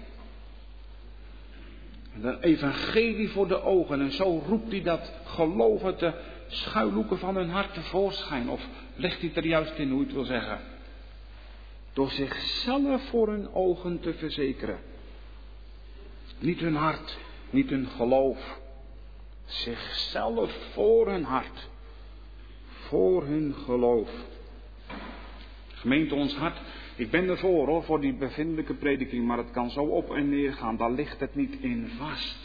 En een evangelie voor de ogen. En zo roept hij dat geloof uit de schuilhoeken van hun hart tevoorschijn. Of legt hij het er juist in hoe je het wil zeggen. Door zichzelf voor hun ogen te verzekeren. Niet hun hart, niet hun geloof. Zichzelf voor hun hart. Voor hun geloof. Gemeente, ons hart. Ik ben ervoor hoor, voor die bevindelijke prediking, maar het kan zo op en neer gaan, daar ligt het niet in vast.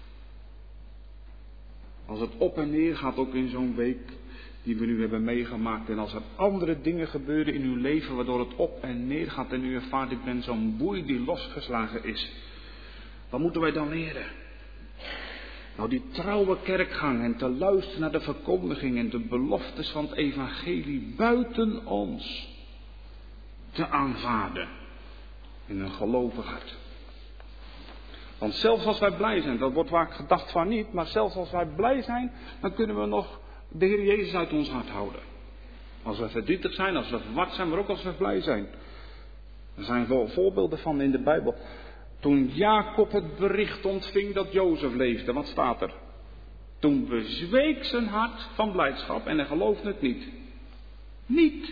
Als het op en neer gaat, ook in zo'n week die we nu hebben meegemaakt, en als er andere dingen gebeuren in uw leven waardoor het op en neer gaat en u ervaart, ik ben zo'n boei die losgeslagen is. Wat moeten wij dan leren? Nou, die trouwe kerkgang en te luisteren naar de verkondiging en de beloftes van het evangelie buiten ons te aanvaarden in een gelovig hart. Want zelfs als wij blij zijn, dat wordt vaak gedacht van niet, maar zelfs als wij blij zijn, dan kunnen we nog de Heer Jezus uit ons hart houden. Als we verdrietig zijn, als we verward zijn, maar ook als we blij zijn. Er zijn wel voorbeelden van in de Bijbel. Toen Jacob het bericht ontving dat Jozef leefde, wat staat er? Toen bezweek zijn hart van blijdschap en hij geloofde het niet. Niet.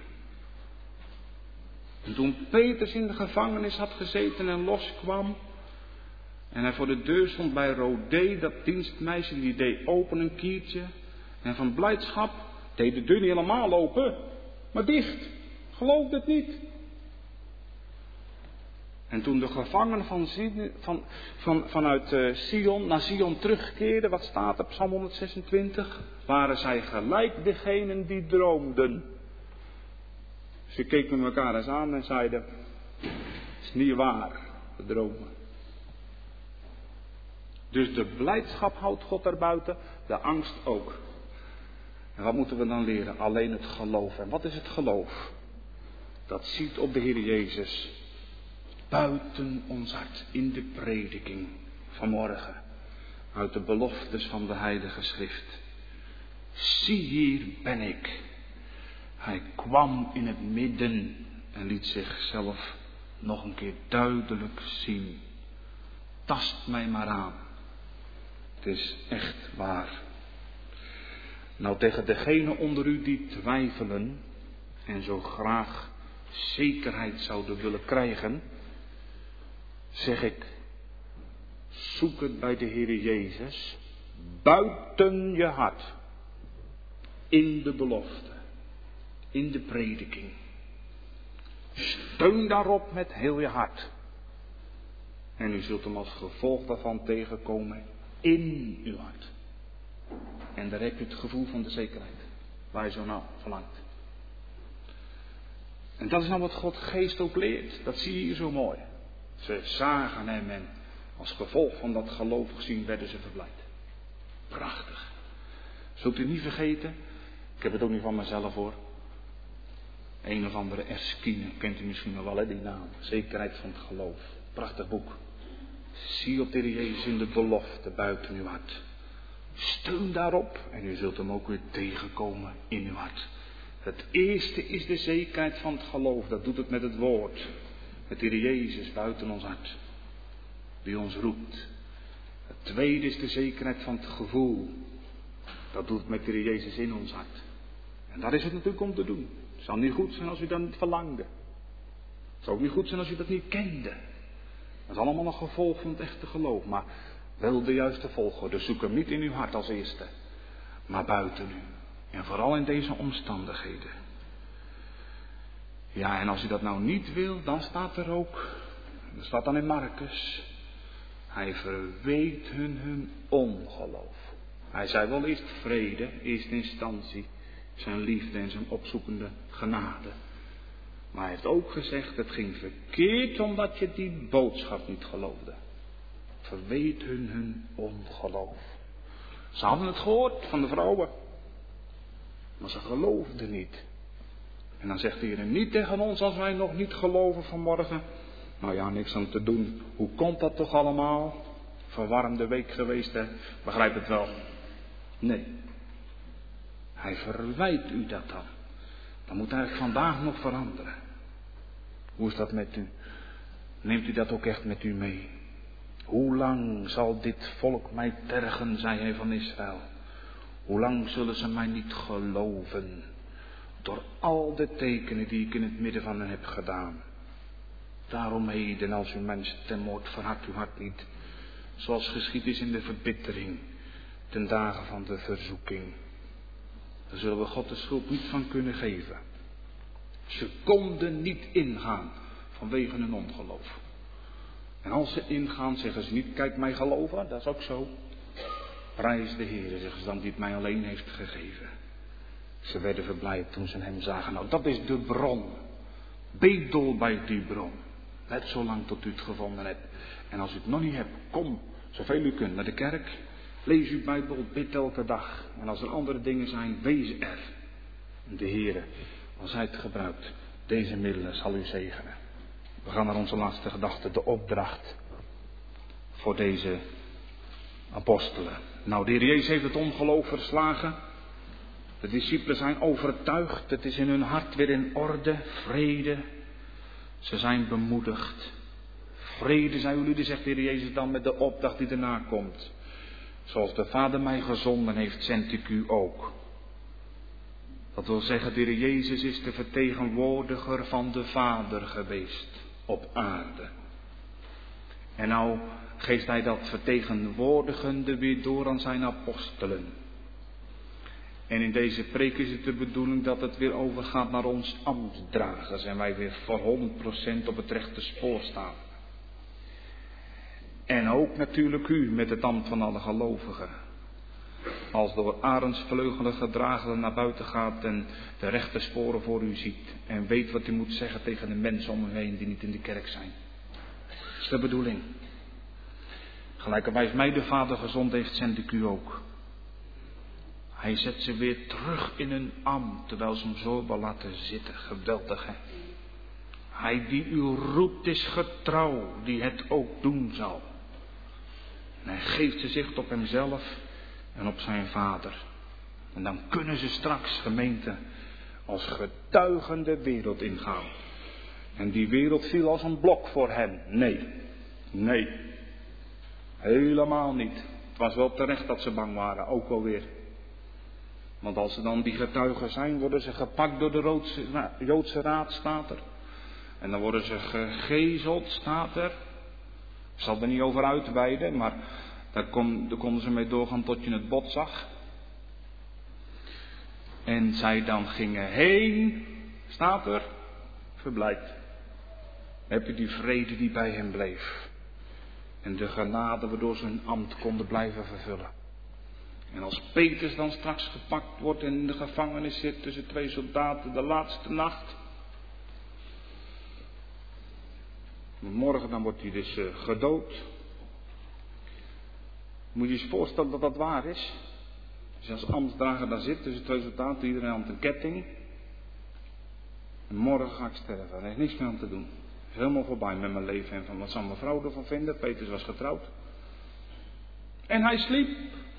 En toen Petrus in de gevangenis had gezeten en loskwam, en hij voor de deur stond bij Rodé, dat dienstmeisje, die deed open een kiertje. En van blijdschap deed de deur niet helemaal open, maar dicht. Geloofde het niet. En toen de gevangenen vanuit Sion naar Sion terugkeerden, wat staat er, Psalm 126, waren zij gelijk degenen die droomden. Ze keken elkaar eens aan en zeiden, het is niet waar, we dromen. Dus de blijdschap houdt God erbuiten, de angst ook. En wat moeten we dan leren? Alleen het geloof. En wat is het geloof? Dat ziet op de Heer Jezus buiten ons hart in de prediking vanmorgen. Uit de beloftes van de Heilige Schrift. Zie, hier ben ik. Hij kwam in het midden en liet zichzelf nog een keer duidelijk zien. Tast mij maar aan. Het is echt waar. Nou, tegen degenen onder u die twijfelen en zo graag zekerheid zouden willen krijgen, zeg ik, zoek het bij de Heer Jezus buiten je hart. in de belofte, in de prediking. Steun daarop met heel je hart. En u zult hem als gevolg daarvan tegenkomen in uw hart. En daar heb je het gevoel van de zekerheid, waar je zo naar verlangt. En dat is nou wat God geest ook leert. Dat zie je hier zo mooi. Ze zagen hem en als gevolg van dat gelovig zien werden ze verblijd. Prachtig. Zult u niet vergeten, ik heb het ook niet van mezelf hoor. Een of andere Erskine, kent u misschien nog wel hè, die naam. Zekerheid van het geloof. Prachtig boek. Zie op de Heer Jezus in de belofte buiten uw hart. Steun daarop en u zult hem ook weer tegenkomen in uw hart. Het eerste is de zekerheid van het geloof. Dat doet het met het woord. Met de Heer Jezus buiten ons hart. Die ons roept. Het tweede is de zekerheid van het gevoel. Dat doet het met de Heer Jezus in ons hart. En daar is het natuurlijk om te doen. Het zou niet goed zijn als u dat niet verlangde. Het zou ook niet goed zijn als u dat niet kende. Dat is allemaal een gevolg van het echte geloof. Maar wel de juiste volgorde. Zoek hem niet in uw hart als eerste. Maar buiten u. En vooral in deze omstandigheden. Ja, en als u dat nou niet wil, dan staat er ook. Dat staat dan in Marcus. Hij verweet hun ongeloof. Hij zei wel eerst vrede, eerste instantie. Zijn liefde en zijn opzoekende genade. Maar hij heeft ook gezegd, het ging verkeerd omdat je die boodschap niet geloofde. Verweet hun ongeloof. Ze hadden het gehoord van de vrouwen. Maar ze geloofden niet. En dan zegt de Heer niet tegen ons als wij nog niet geloven vanmorgen. Nou ja, niks aan te doen. Hoe komt dat toch allemaal? Verwarmde week geweest hè. Begrijp het wel. Nee. Hij verwijt u dat dan. Dan moet eigenlijk vandaag nog veranderen. Hoe is dat met u? Neemt u dat ook echt met u mee? Hoe lang zal dit volk mij tergen, zei hij van Israël. Hoe lang zullen ze mij niet geloven? Door al de tekenen die ik in het midden van hen heb gedaan. Daarom heden, als u mijn stem hoort, verhard uw hart niet. Zoals geschied is in de verbittering, ten dagen van de verzoeking. Daar zullen we God de schuld niet van kunnen geven. Ze konden niet ingaan vanwege hun ongeloof. En als ze ingaan, zeggen ze niet, kijk mij geloven, dat is ook zo. Prijs de Heer, zeggen ze dan, die het mij alleen heeft gegeven. Ze werden verblijd toen ze hem zagen. Nou, dat is de bron. Bedel bij die bron. Let zo lang tot u het gevonden hebt. En als u het nog niet hebt, kom zoveel u kunt naar de kerk. Lees uw Bijbel, bid elke dag. En als er andere dingen zijn, wees er. De Heer, als hij het gebruikt, deze middelen zal u zegenen. We gaan naar onze laatste gedachte, de opdracht voor deze apostelen. Nou, de Heer Jezus heeft het ongeloof verslagen. De discipelen zijn overtuigd. Het is in hun hart weer in orde. Vrede. Ze zijn bemoedigd. Vrede zijn jullie, zegt de Heer Jezus dan met de opdracht die erna komt. Zoals de Vader mij gezonden heeft, zend ik u ook. Dat wil zeggen, de Heer Jezus is de vertegenwoordiger van de Vader geweest op aarde. En nou geeft hij dat vertegenwoordigende weer door aan zijn apostelen. En in deze preek is het de bedoeling dat het weer overgaat naar ons ambtsdragers. En wij weer voor 100% op het rechte spoor staan. En ook natuurlijk u met het ambt van alle gelovigen. Als door arendsvleugelen gedragen naar buiten gaat en de rechte sporen voor u ziet. En weet wat u moet zeggen tegen de mensen om u heen die niet in de kerk zijn. Dat is de bedoeling. Gelijkerwijs mij de Vader gezond heeft, zend ik u ook. Hij zet ze weer terug in hun ambt, terwijl ze hem zo wel laten zitten. Geweldig, hè? Hij die u roept is getrouw, die het ook doen zal. En hij geeft ze zicht op hemzelf en op zijn Vader. En dan kunnen ze straks, gemeente, als getuigen de wereld ingaan. En die wereld viel als een blok voor hen. Nee. Helemaal niet. Het was wel terecht dat ze bang waren, ook wel weer. Want als ze dan die getuigen zijn, worden ze gepakt door de Joodse raad, staat er. En dan worden ze gegezeld, staat er. Ik zal er niet over uitweiden, maar daar konden ze mee doorgaan tot je het bot zag. En zij dan gingen heen, staat er, verblijd. Heb je die vrede die bij hen bleef. En de genade waardoor ze hun ambt konden blijven vervullen. En als Petrus dan straks gepakt wordt en in de gevangenis zit tussen 2 soldaten de laatste nacht. Morgen dan wordt hij dus gedood. Moet je je eens voorstellen dat dat waar is. Als je als ambtsdrager daar zit tussen 2 soldaten, iedereen aan een ketting. En morgen ga ik sterven. Er is niks meer aan te doen. Het is helemaal voorbij met mijn leven en van wat zal mijn vrouw ervan vinden. Petrus was getrouwd. En hij sliep.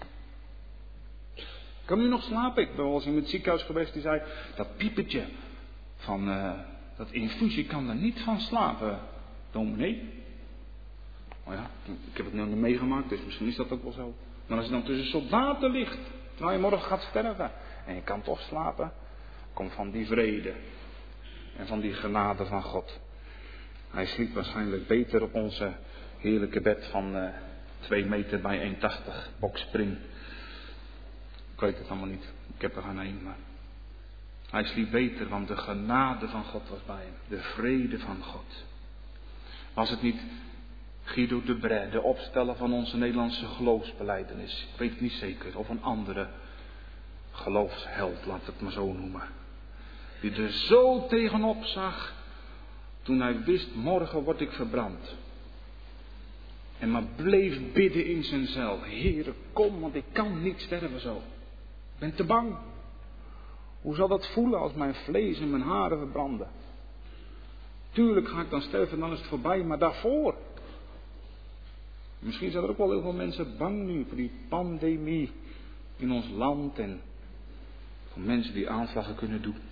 Kan u nog slapen? Ik ben wel eens in het ziekenhuis geweest die zei, dat piepetje van dat infusie kan er niet van slapen, dominee. Oh ja, ik heb het nu niet meegemaakt, dus misschien is dat ook wel zo. Maar als je dan tussen soldaten ligt, terwijl je morgen gaat sterven, en je kan toch slapen, komt van die vrede en van die genade van God. Hij sliep waarschijnlijk beter op onze heerlijke bed van 2 meter bij 1,80 bokspring. Ik weet het allemaal niet. Ik heb er geen een, maar hij sliep beter, want de genade van God was bij hem. De vrede van God. Was het niet Guido de Brès, de opsteller van onze Nederlandse geloofsbelijdenis? Ik weet het niet zeker. Of een andere geloofsheld, laat het maar zo noemen. Die er zo tegenop zag toen hij wist, morgen word ik verbrand. En maar bleef bidden in zijn cel. Heere, kom, want ik kan niet sterven zo. Ik ben te bang. Hoe zal dat voelen als mijn vlees en mijn haren verbranden? Tuurlijk ga ik dan sterven en dan is het voorbij, maar daarvoor. Misschien zijn er ook wel heel veel mensen bang nu voor die pandemie in ons land en voor mensen die aanslagen kunnen doen.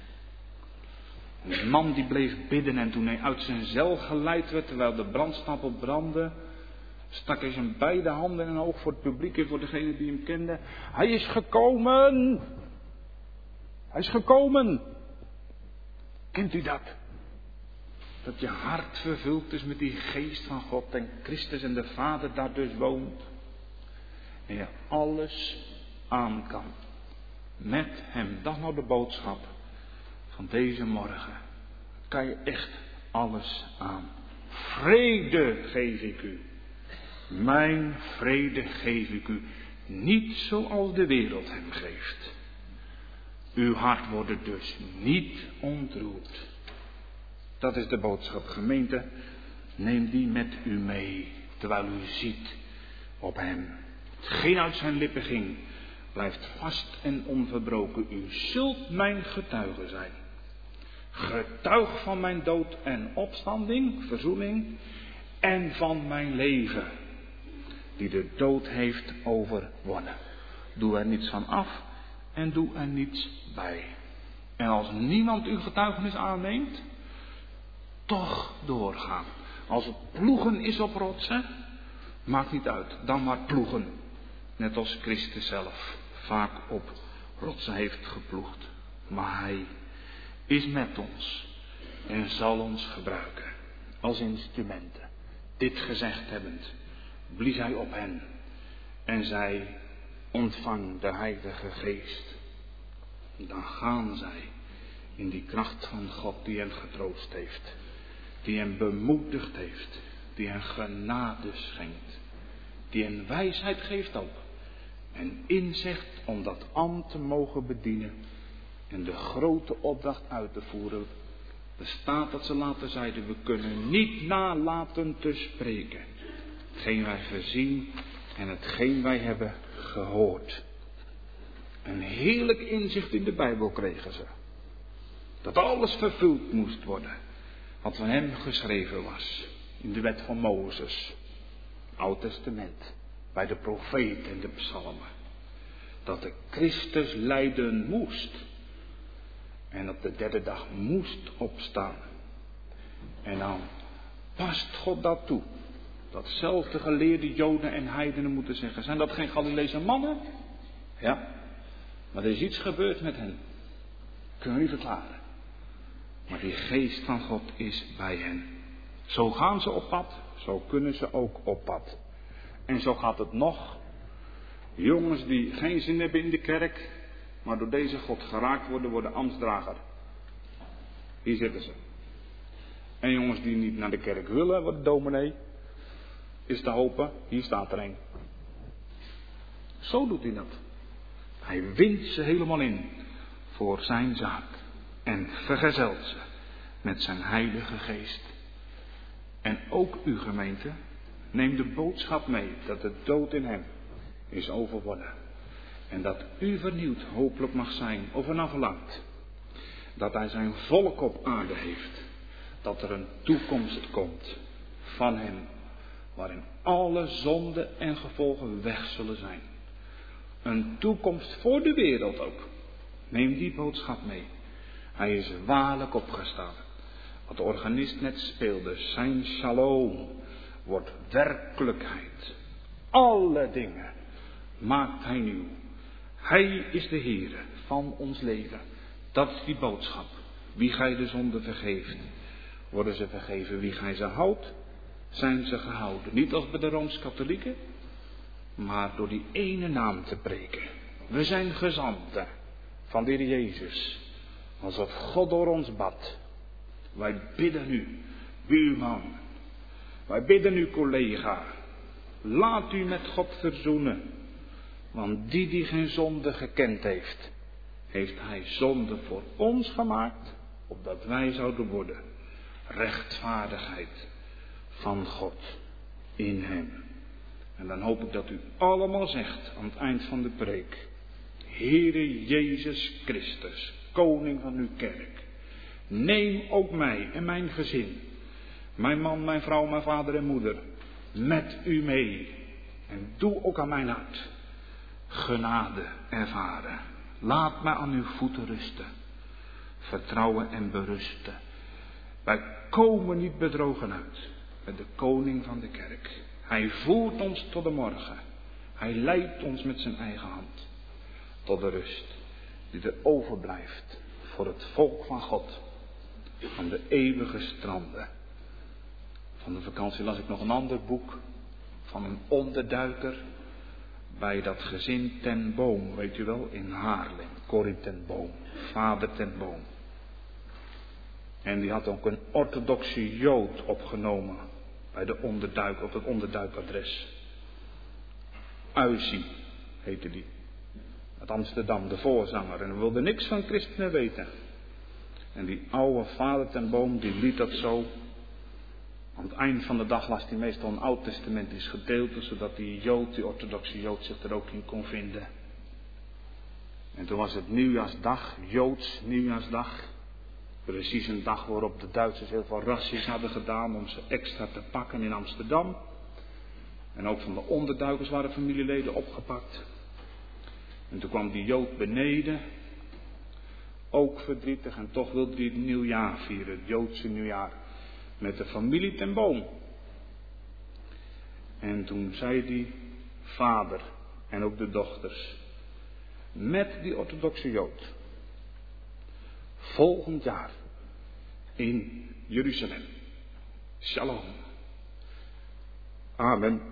Een man die bleef bidden en toen hij uit zijn cel geleid werd terwijl de brandstapel brandde, stak hij zijn beide handen in een oog voor het publiek en voor degene die hem kende. Hij is gekomen! Hij is gekomen! Kent u dat? Dat je hart vervuld is met die geest van God en Christus en de Vader daar dus woont. En je alles aan kan. Met hem. Dat is nou de boodschap van deze morgen. Kan je echt alles aan. Vrede geef ik u. Mijn vrede geef ik u. Niet zoals de wereld hem geeft. Uw hart wordt dus niet ontroerd. Dat is de boodschap. Gemeente, neem die met u mee. Terwijl u ziet op hem. Hetgeen uit zijn lippen ging, blijft vast en onverbroken. U zult mijn getuige zijn. Getuig van mijn dood en opstanding, verzoening. En van mijn leven. Die de dood heeft overwonnen. Doe er niets van af en doe er niets bij. En als niemand uw getuigenis aanneemt, toch doorgaan. Als het ploegen is op rotsen, maakt niet uit, dan maar ploegen. Net als Christus zelf vaak op rotsen heeft geploegd. Maar hij is met ons en zal ons gebruiken als instrumenten. Dit gezegd hebbend, blies hij op hen en zei, ontvang de Heilige Geest. Dan gaan zij in die kracht van God die hen getroost heeft. Die hen bemoedigd heeft. Die hen genade schenkt. Die hen wijsheid geeft ook. En inzicht om dat ambt te mogen bedienen. En de grote opdracht uit te voeren. Er staat dat ze later zeiden, we kunnen niet nalaten te spreken. Hetgeen wij gezien en hetgeen wij hebben gehoord. Een heerlijk inzicht in de Bijbel kregen ze. Dat alles vervuld moest worden. Wat van hem geschreven was. In de wet van Mozes. Oud Testament. Bij de profeten en de psalmen. Dat de Christus lijden moest. En op de 3e dag moest opstaan. En dan past God dat toe. Dat zelfs de geleerde Joden en heidenen moeten zeggen. Zijn dat geen Galileese mannen? Ja. Maar er is iets gebeurd met hen. Kunnen we niet verklaren. Maar die geest van God is bij hen. Zo gaan ze op pad. Zo kunnen ze ook op pad. En zo gaat het nog. Jongens die geen zin hebben in de kerk. maar door deze God geraakt worden ambtsdrager. Hier zitten ze. En jongens die niet naar de kerk willen, wat dominee, is te hopen, hier staat er een. Zo doet hij dat. Hij wint ze helemaal in voor zijn zaak. En vergezelt ze met zijn heilige geest. En ook uw gemeente, neem de boodschap mee dat de dood in hem is overwonnen. En dat u vernieuwd hopelijk mag zijn of ernaar verlangt. Dat hij zijn volk op aarde heeft. Dat er een toekomst komt van hem. Waarin alle zonden en gevolgen weg zullen zijn. Een toekomst voor de wereld ook. Neem die boodschap mee. Hij is waarlijk opgestaan. Wat de organist net speelde, zijn shalom, wordt werkelijkheid. Alle dingen maakt hij nieuw. Hij is de Heere van ons leven. Dat is die boodschap. Wie gij de zonde vergeeft, worden ze vergeven. Wie gij ze houdt, zijn ze gehouden. Niet als bij de Rooms-Katholieken, maar door die ene naam te preken. We zijn gezanten van de Heer Jezus. Alsof God door ons bad. Wij bidden u, buurman. Wij bidden u, collega. Laat u met God verzoenen. Want die geen zonde gekend heeft, heeft hij zonde voor ons gemaakt, opdat wij zouden worden rechtvaardigheid van God in hem. En dan hoop ik dat u allemaal zegt aan het eind van de preek: Heere Jezus Christus, koning van uw kerk, neem ook mij en mijn gezin, mijn man, mijn vrouw, mijn vader en moeder, met u mee. En doe ook aan mijn hart genade ervaren. Laat mij aan uw voeten rusten, vertrouwen en berusten. Wij komen niet bedrogen uit met de koning van de kerk. Hij voert ons tot de morgen. Hij leidt ons met zijn eigen hand tot de rust die er overblijft voor het volk van God aan de eeuwige stranden. Van de vakantie las ik nog een ander boek van een onderduiker bij dat gezin Ten Boom, weet u wel, in Haarlem. Corrie Ten Boom, vader Ten Boom. En die had ook een orthodoxe Jood opgenomen bij de onderduik, op het onderduikadres. Uisie heette die. Uit Amsterdam, de voorzanger. En we wilden niks van christenen weten. En die oude vader Ten Boom, die liet dat zo. Aan het eind van de dag las hij meestal een oud-testamentisch gedeelte, zodat die Jood, die orthodoxe Jood, zich er ook in kon vinden. En toen was het nieuwjaarsdag, Joods nieuwjaarsdag. Precies een dag waarop de Duitsers heel veel rassies hadden gedaan om ze extra te pakken in Amsterdam. En ook van de onderduikers waren familieleden opgepakt. En toen kwam die Jood beneden, ook verdrietig, en toch wilde hij het nieuwjaar vieren, het Joodse nieuwjaar, met de familie Ten Boom. En toen zei die vader en ook de dochters, met die orthodoxe Jood, volgend jaar in Jeruzalem. Shalom. Amen.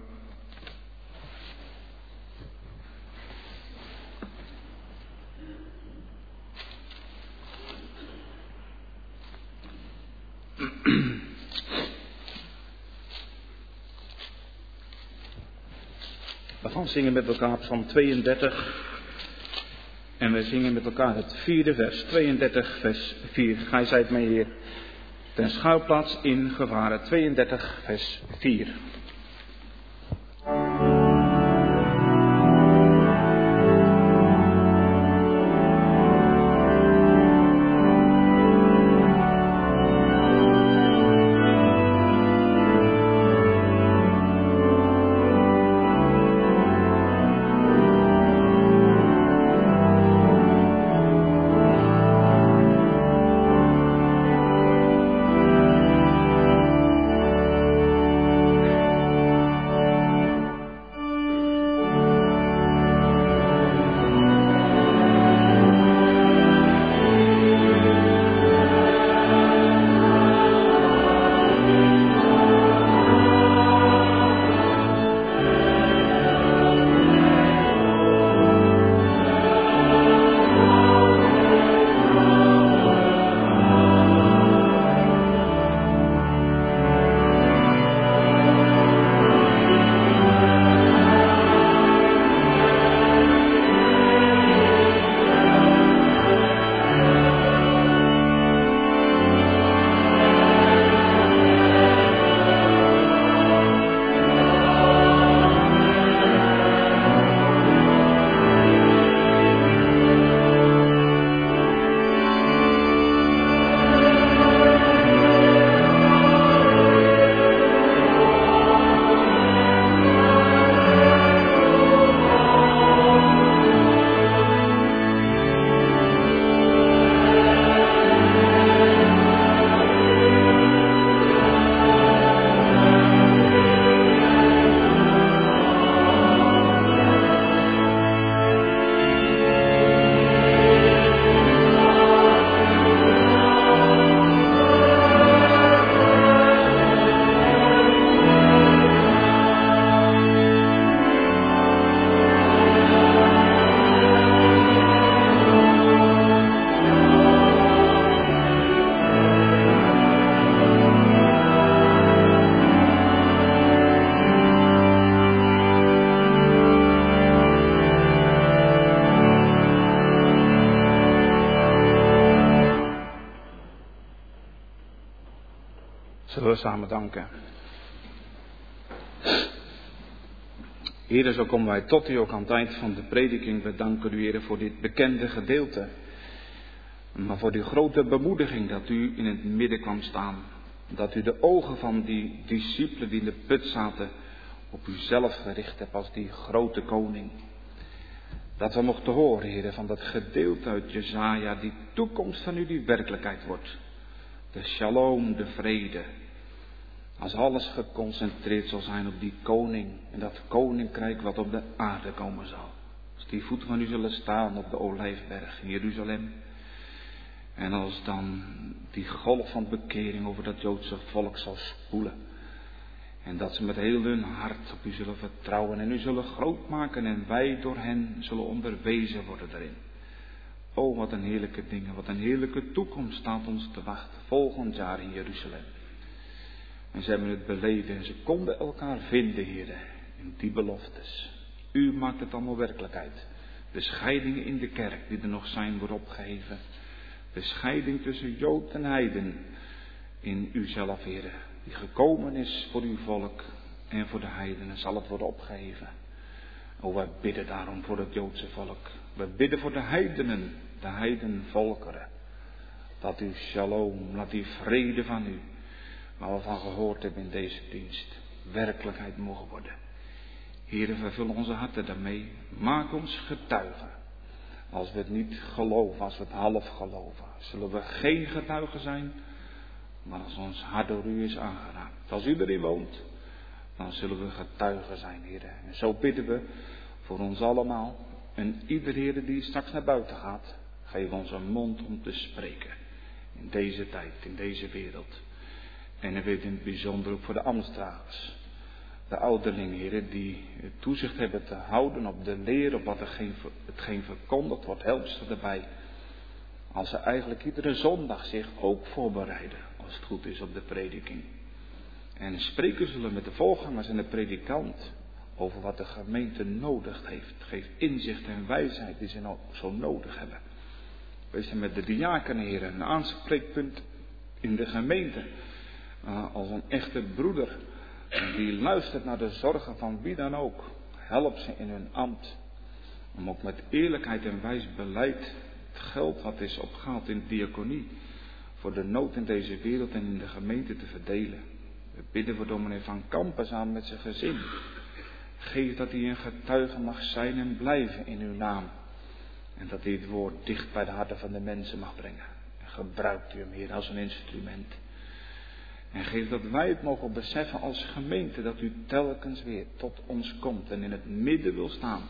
We gaan zingen met elkaar Psalm 32. En we zingen met elkaar het 4e vers. 32 vers 4. Gij zijt mij Heer ten schuilplaats in gevaren. 32 vers 4. Zullen we samen danken. Heer, zo komen wij tot u ook aan het eind van de prediking. We danken u, Heer, voor dit bekende gedeelte. Maar voor die grote bemoediging dat u in het midden kwam staan. Dat u de ogen van die discipelen die in de put zaten op uzelf gericht hebt als die grote koning. Dat we mochten horen, Heer, van dat gedeelte uit Jesaja, die toekomst van u die werkelijkheid wordt. De shalom, de vrede. Als alles geconcentreerd zal zijn op die koning en dat koninkrijk wat op de aarde komen zal. Als die voeten van u zullen staan op de Olijfberg in Jeruzalem. En als dan die golf van bekering over dat Joodse volk zal spoelen. En dat ze met heel hun hart op u zullen vertrouwen en u zullen groot maken en wij door hen zullen onderwezen worden daarin. O, wat een heerlijke dingen, wat een heerlijke toekomst staat ons te wachten volgend jaar in Jeruzalem. En ze hebben het beleden en ze konden elkaar vinden, Heer, in die beloftes. U maakt het allemaal werkelijkheid. De scheidingen in de kerk die er nog zijn worden opgeheven. De scheiding tussen Jood en heiden in uzelf, Heer, die gekomen is voor uw volk en voor de heidenen, zal het worden opgeheven. O, wij bidden daarom voor het Joodse volk. We bidden voor de heidenvolkeren. Dat uw shalom, laat die vrede van u, waar we van gehoord hebben in deze dienst, werkelijkheid mogen worden. Heere, vervul onze harten daarmee. Maak ons getuigen. Als we het niet geloven, als we het half geloven, zullen we geen getuigen zijn. Maar als ons hart door u is aangeraakt, als u erin woont, dan zullen we getuigen zijn, Heere. En zo bidden we voor ons allemaal. En ieder, Heere, die straks naar buiten gaat, geef ons een mond om te spreken. In deze tijd, in deze wereld. En we bidden in het bijzonder ook voor de ambtsdragers. De ouderlingen, Heere, die toezicht hebben te houden op de leer, op wat hetgeen verkondigd wordt. Help ze erbij. Als ze eigenlijk iedere zondag zich ook voorbereiden, als het goed is, op de prediking. En spreken zullen met de voorgangers en de predikant over wat de gemeente nodig heeft. Geef inzicht en wijsheid die ze nou zo nodig hebben. Wees er met de diakenen, Heer, een aanspreekpunt in de gemeente. Als een echte broeder die luistert naar de zorgen van wie dan ook. Help ze in hun ambt. Om ook met eerlijkheid en wijs beleid het geld wat is opgehaald in de diaconie voor de nood in deze wereld en in de gemeente te verdelen. We bidden voor dominee Van Kampen samen met zijn gezin. Geef dat hij een getuige mag zijn en blijven in uw naam. En dat hij het woord dicht bij de harten van de mensen mag brengen. En gebruikt u hem, Heer, als een instrument. En geef dat wij het mogen beseffen als gemeente dat u telkens weer tot ons komt en in het midden wil staan.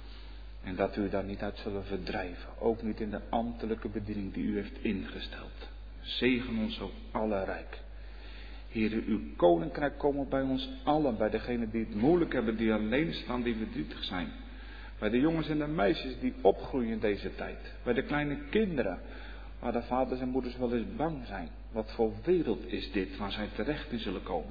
En dat u daar niet uit zullen verdrijven. Ook niet in de ambtelijke bediening die u heeft ingesteld. Zegen ons zo alle rijk. Heere, uw koninkrijk komen bij ons allen. Bij degenen die het moeilijk hebben, die alleen staan, die verdrietig zijn. Bij de jongens en de meisjes die opgroeien in deze tijd. Bij de kleine kinderen, waar de vaders en moeders wel eens bang zijn. Wat voor wereld is dit waar zij terecht in zullen komen?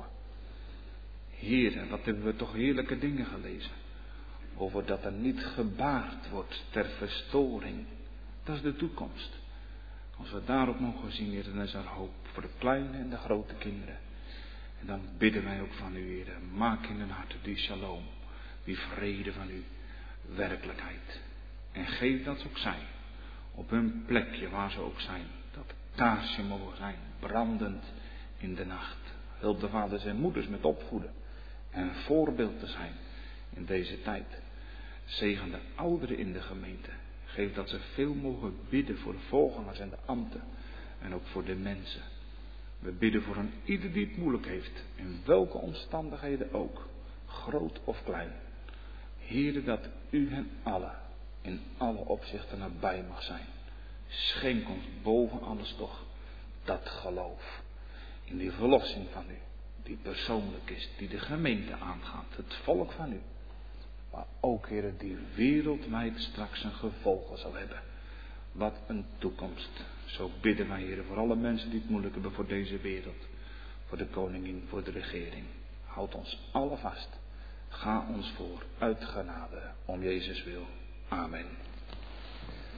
Heere, wat hebben we toch heerlijke dingen gelezen. Over dat er niet gebaard wordt ter verstoring. Dat is de toekomst. Als we daarop mogen zien, Heer, dan is er hoop voor de kleine en de grote kinderen. En dan bidden wij ook van u, Heer, maak in hun harten die shalom, die vrede van u, werkelijkheid. En geef dat ze ook zijn, op hun plekje waar ze ook zijn. Dat kaarsje mogen zijn, brandend in de nacht. Help de vaders en moeders met opvoeden en voorbeeld te zijn in deze tijd. Zegen de ouderen in de gemeente. Geef dat ze veel mogen bidden voor de voorgangers en de ambten. En ook voor de mensen. We bidden voor een ieder die het moeilijk heeft. In welke omstandigheden ook. Groot of klein. Heere, dat u hen allen in alle opzichten nabij mag zijn. Schenk ons boven alles toch dat geloof. In die verlossing van u. Die persoonlijk is. Die de gemeente aangaat. Het volk van u. Maar ook, Heere, die wereldwijd straks een gevolgen zal hebben. Wat een toekomst. Zo bidden wij, Heere, voor alle mensen die het moeilijk hebben voor deze wereld. Voor de koningin, voor de regering. Houd ons alle vast. Ga ons voor uit genade. Om Jezus wil. Amen.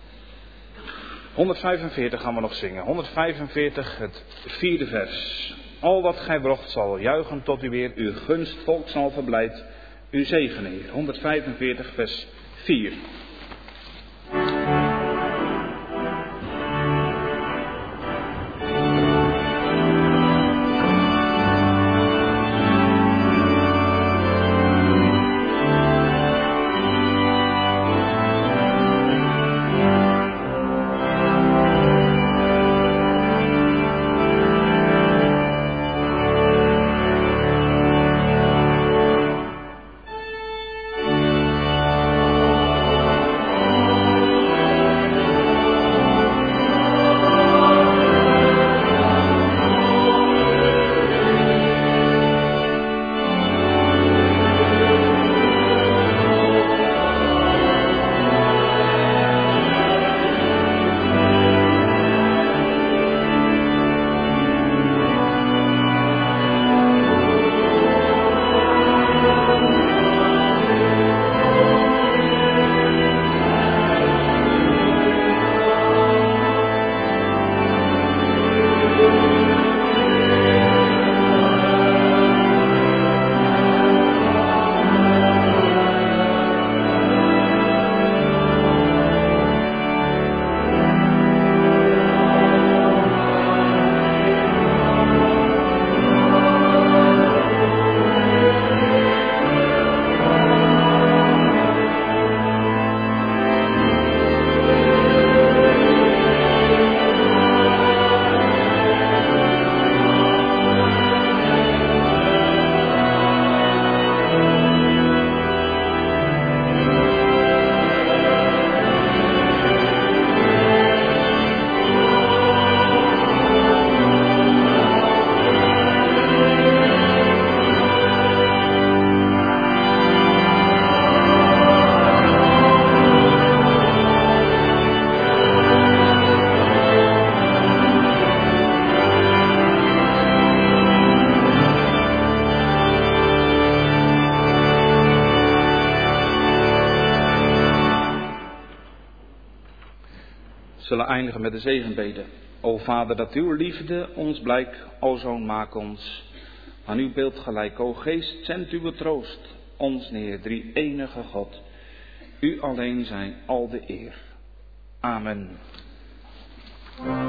145 gaan we nog zingen. 145, het 4e vers. al wat gij brocht zal juichen tot u weer. Uw gunstvolk zal verblijd u zegenen, Heer. 145 vers 4. Zullen eindigen met de zegenbede. O Vader, dat uw liefde ons blijk, o Zoon, maak ons aan uw beeld gelijk. O Geest, zend uw troost, ons neer, drie enige God. U alleen zijn al de eer. Amen.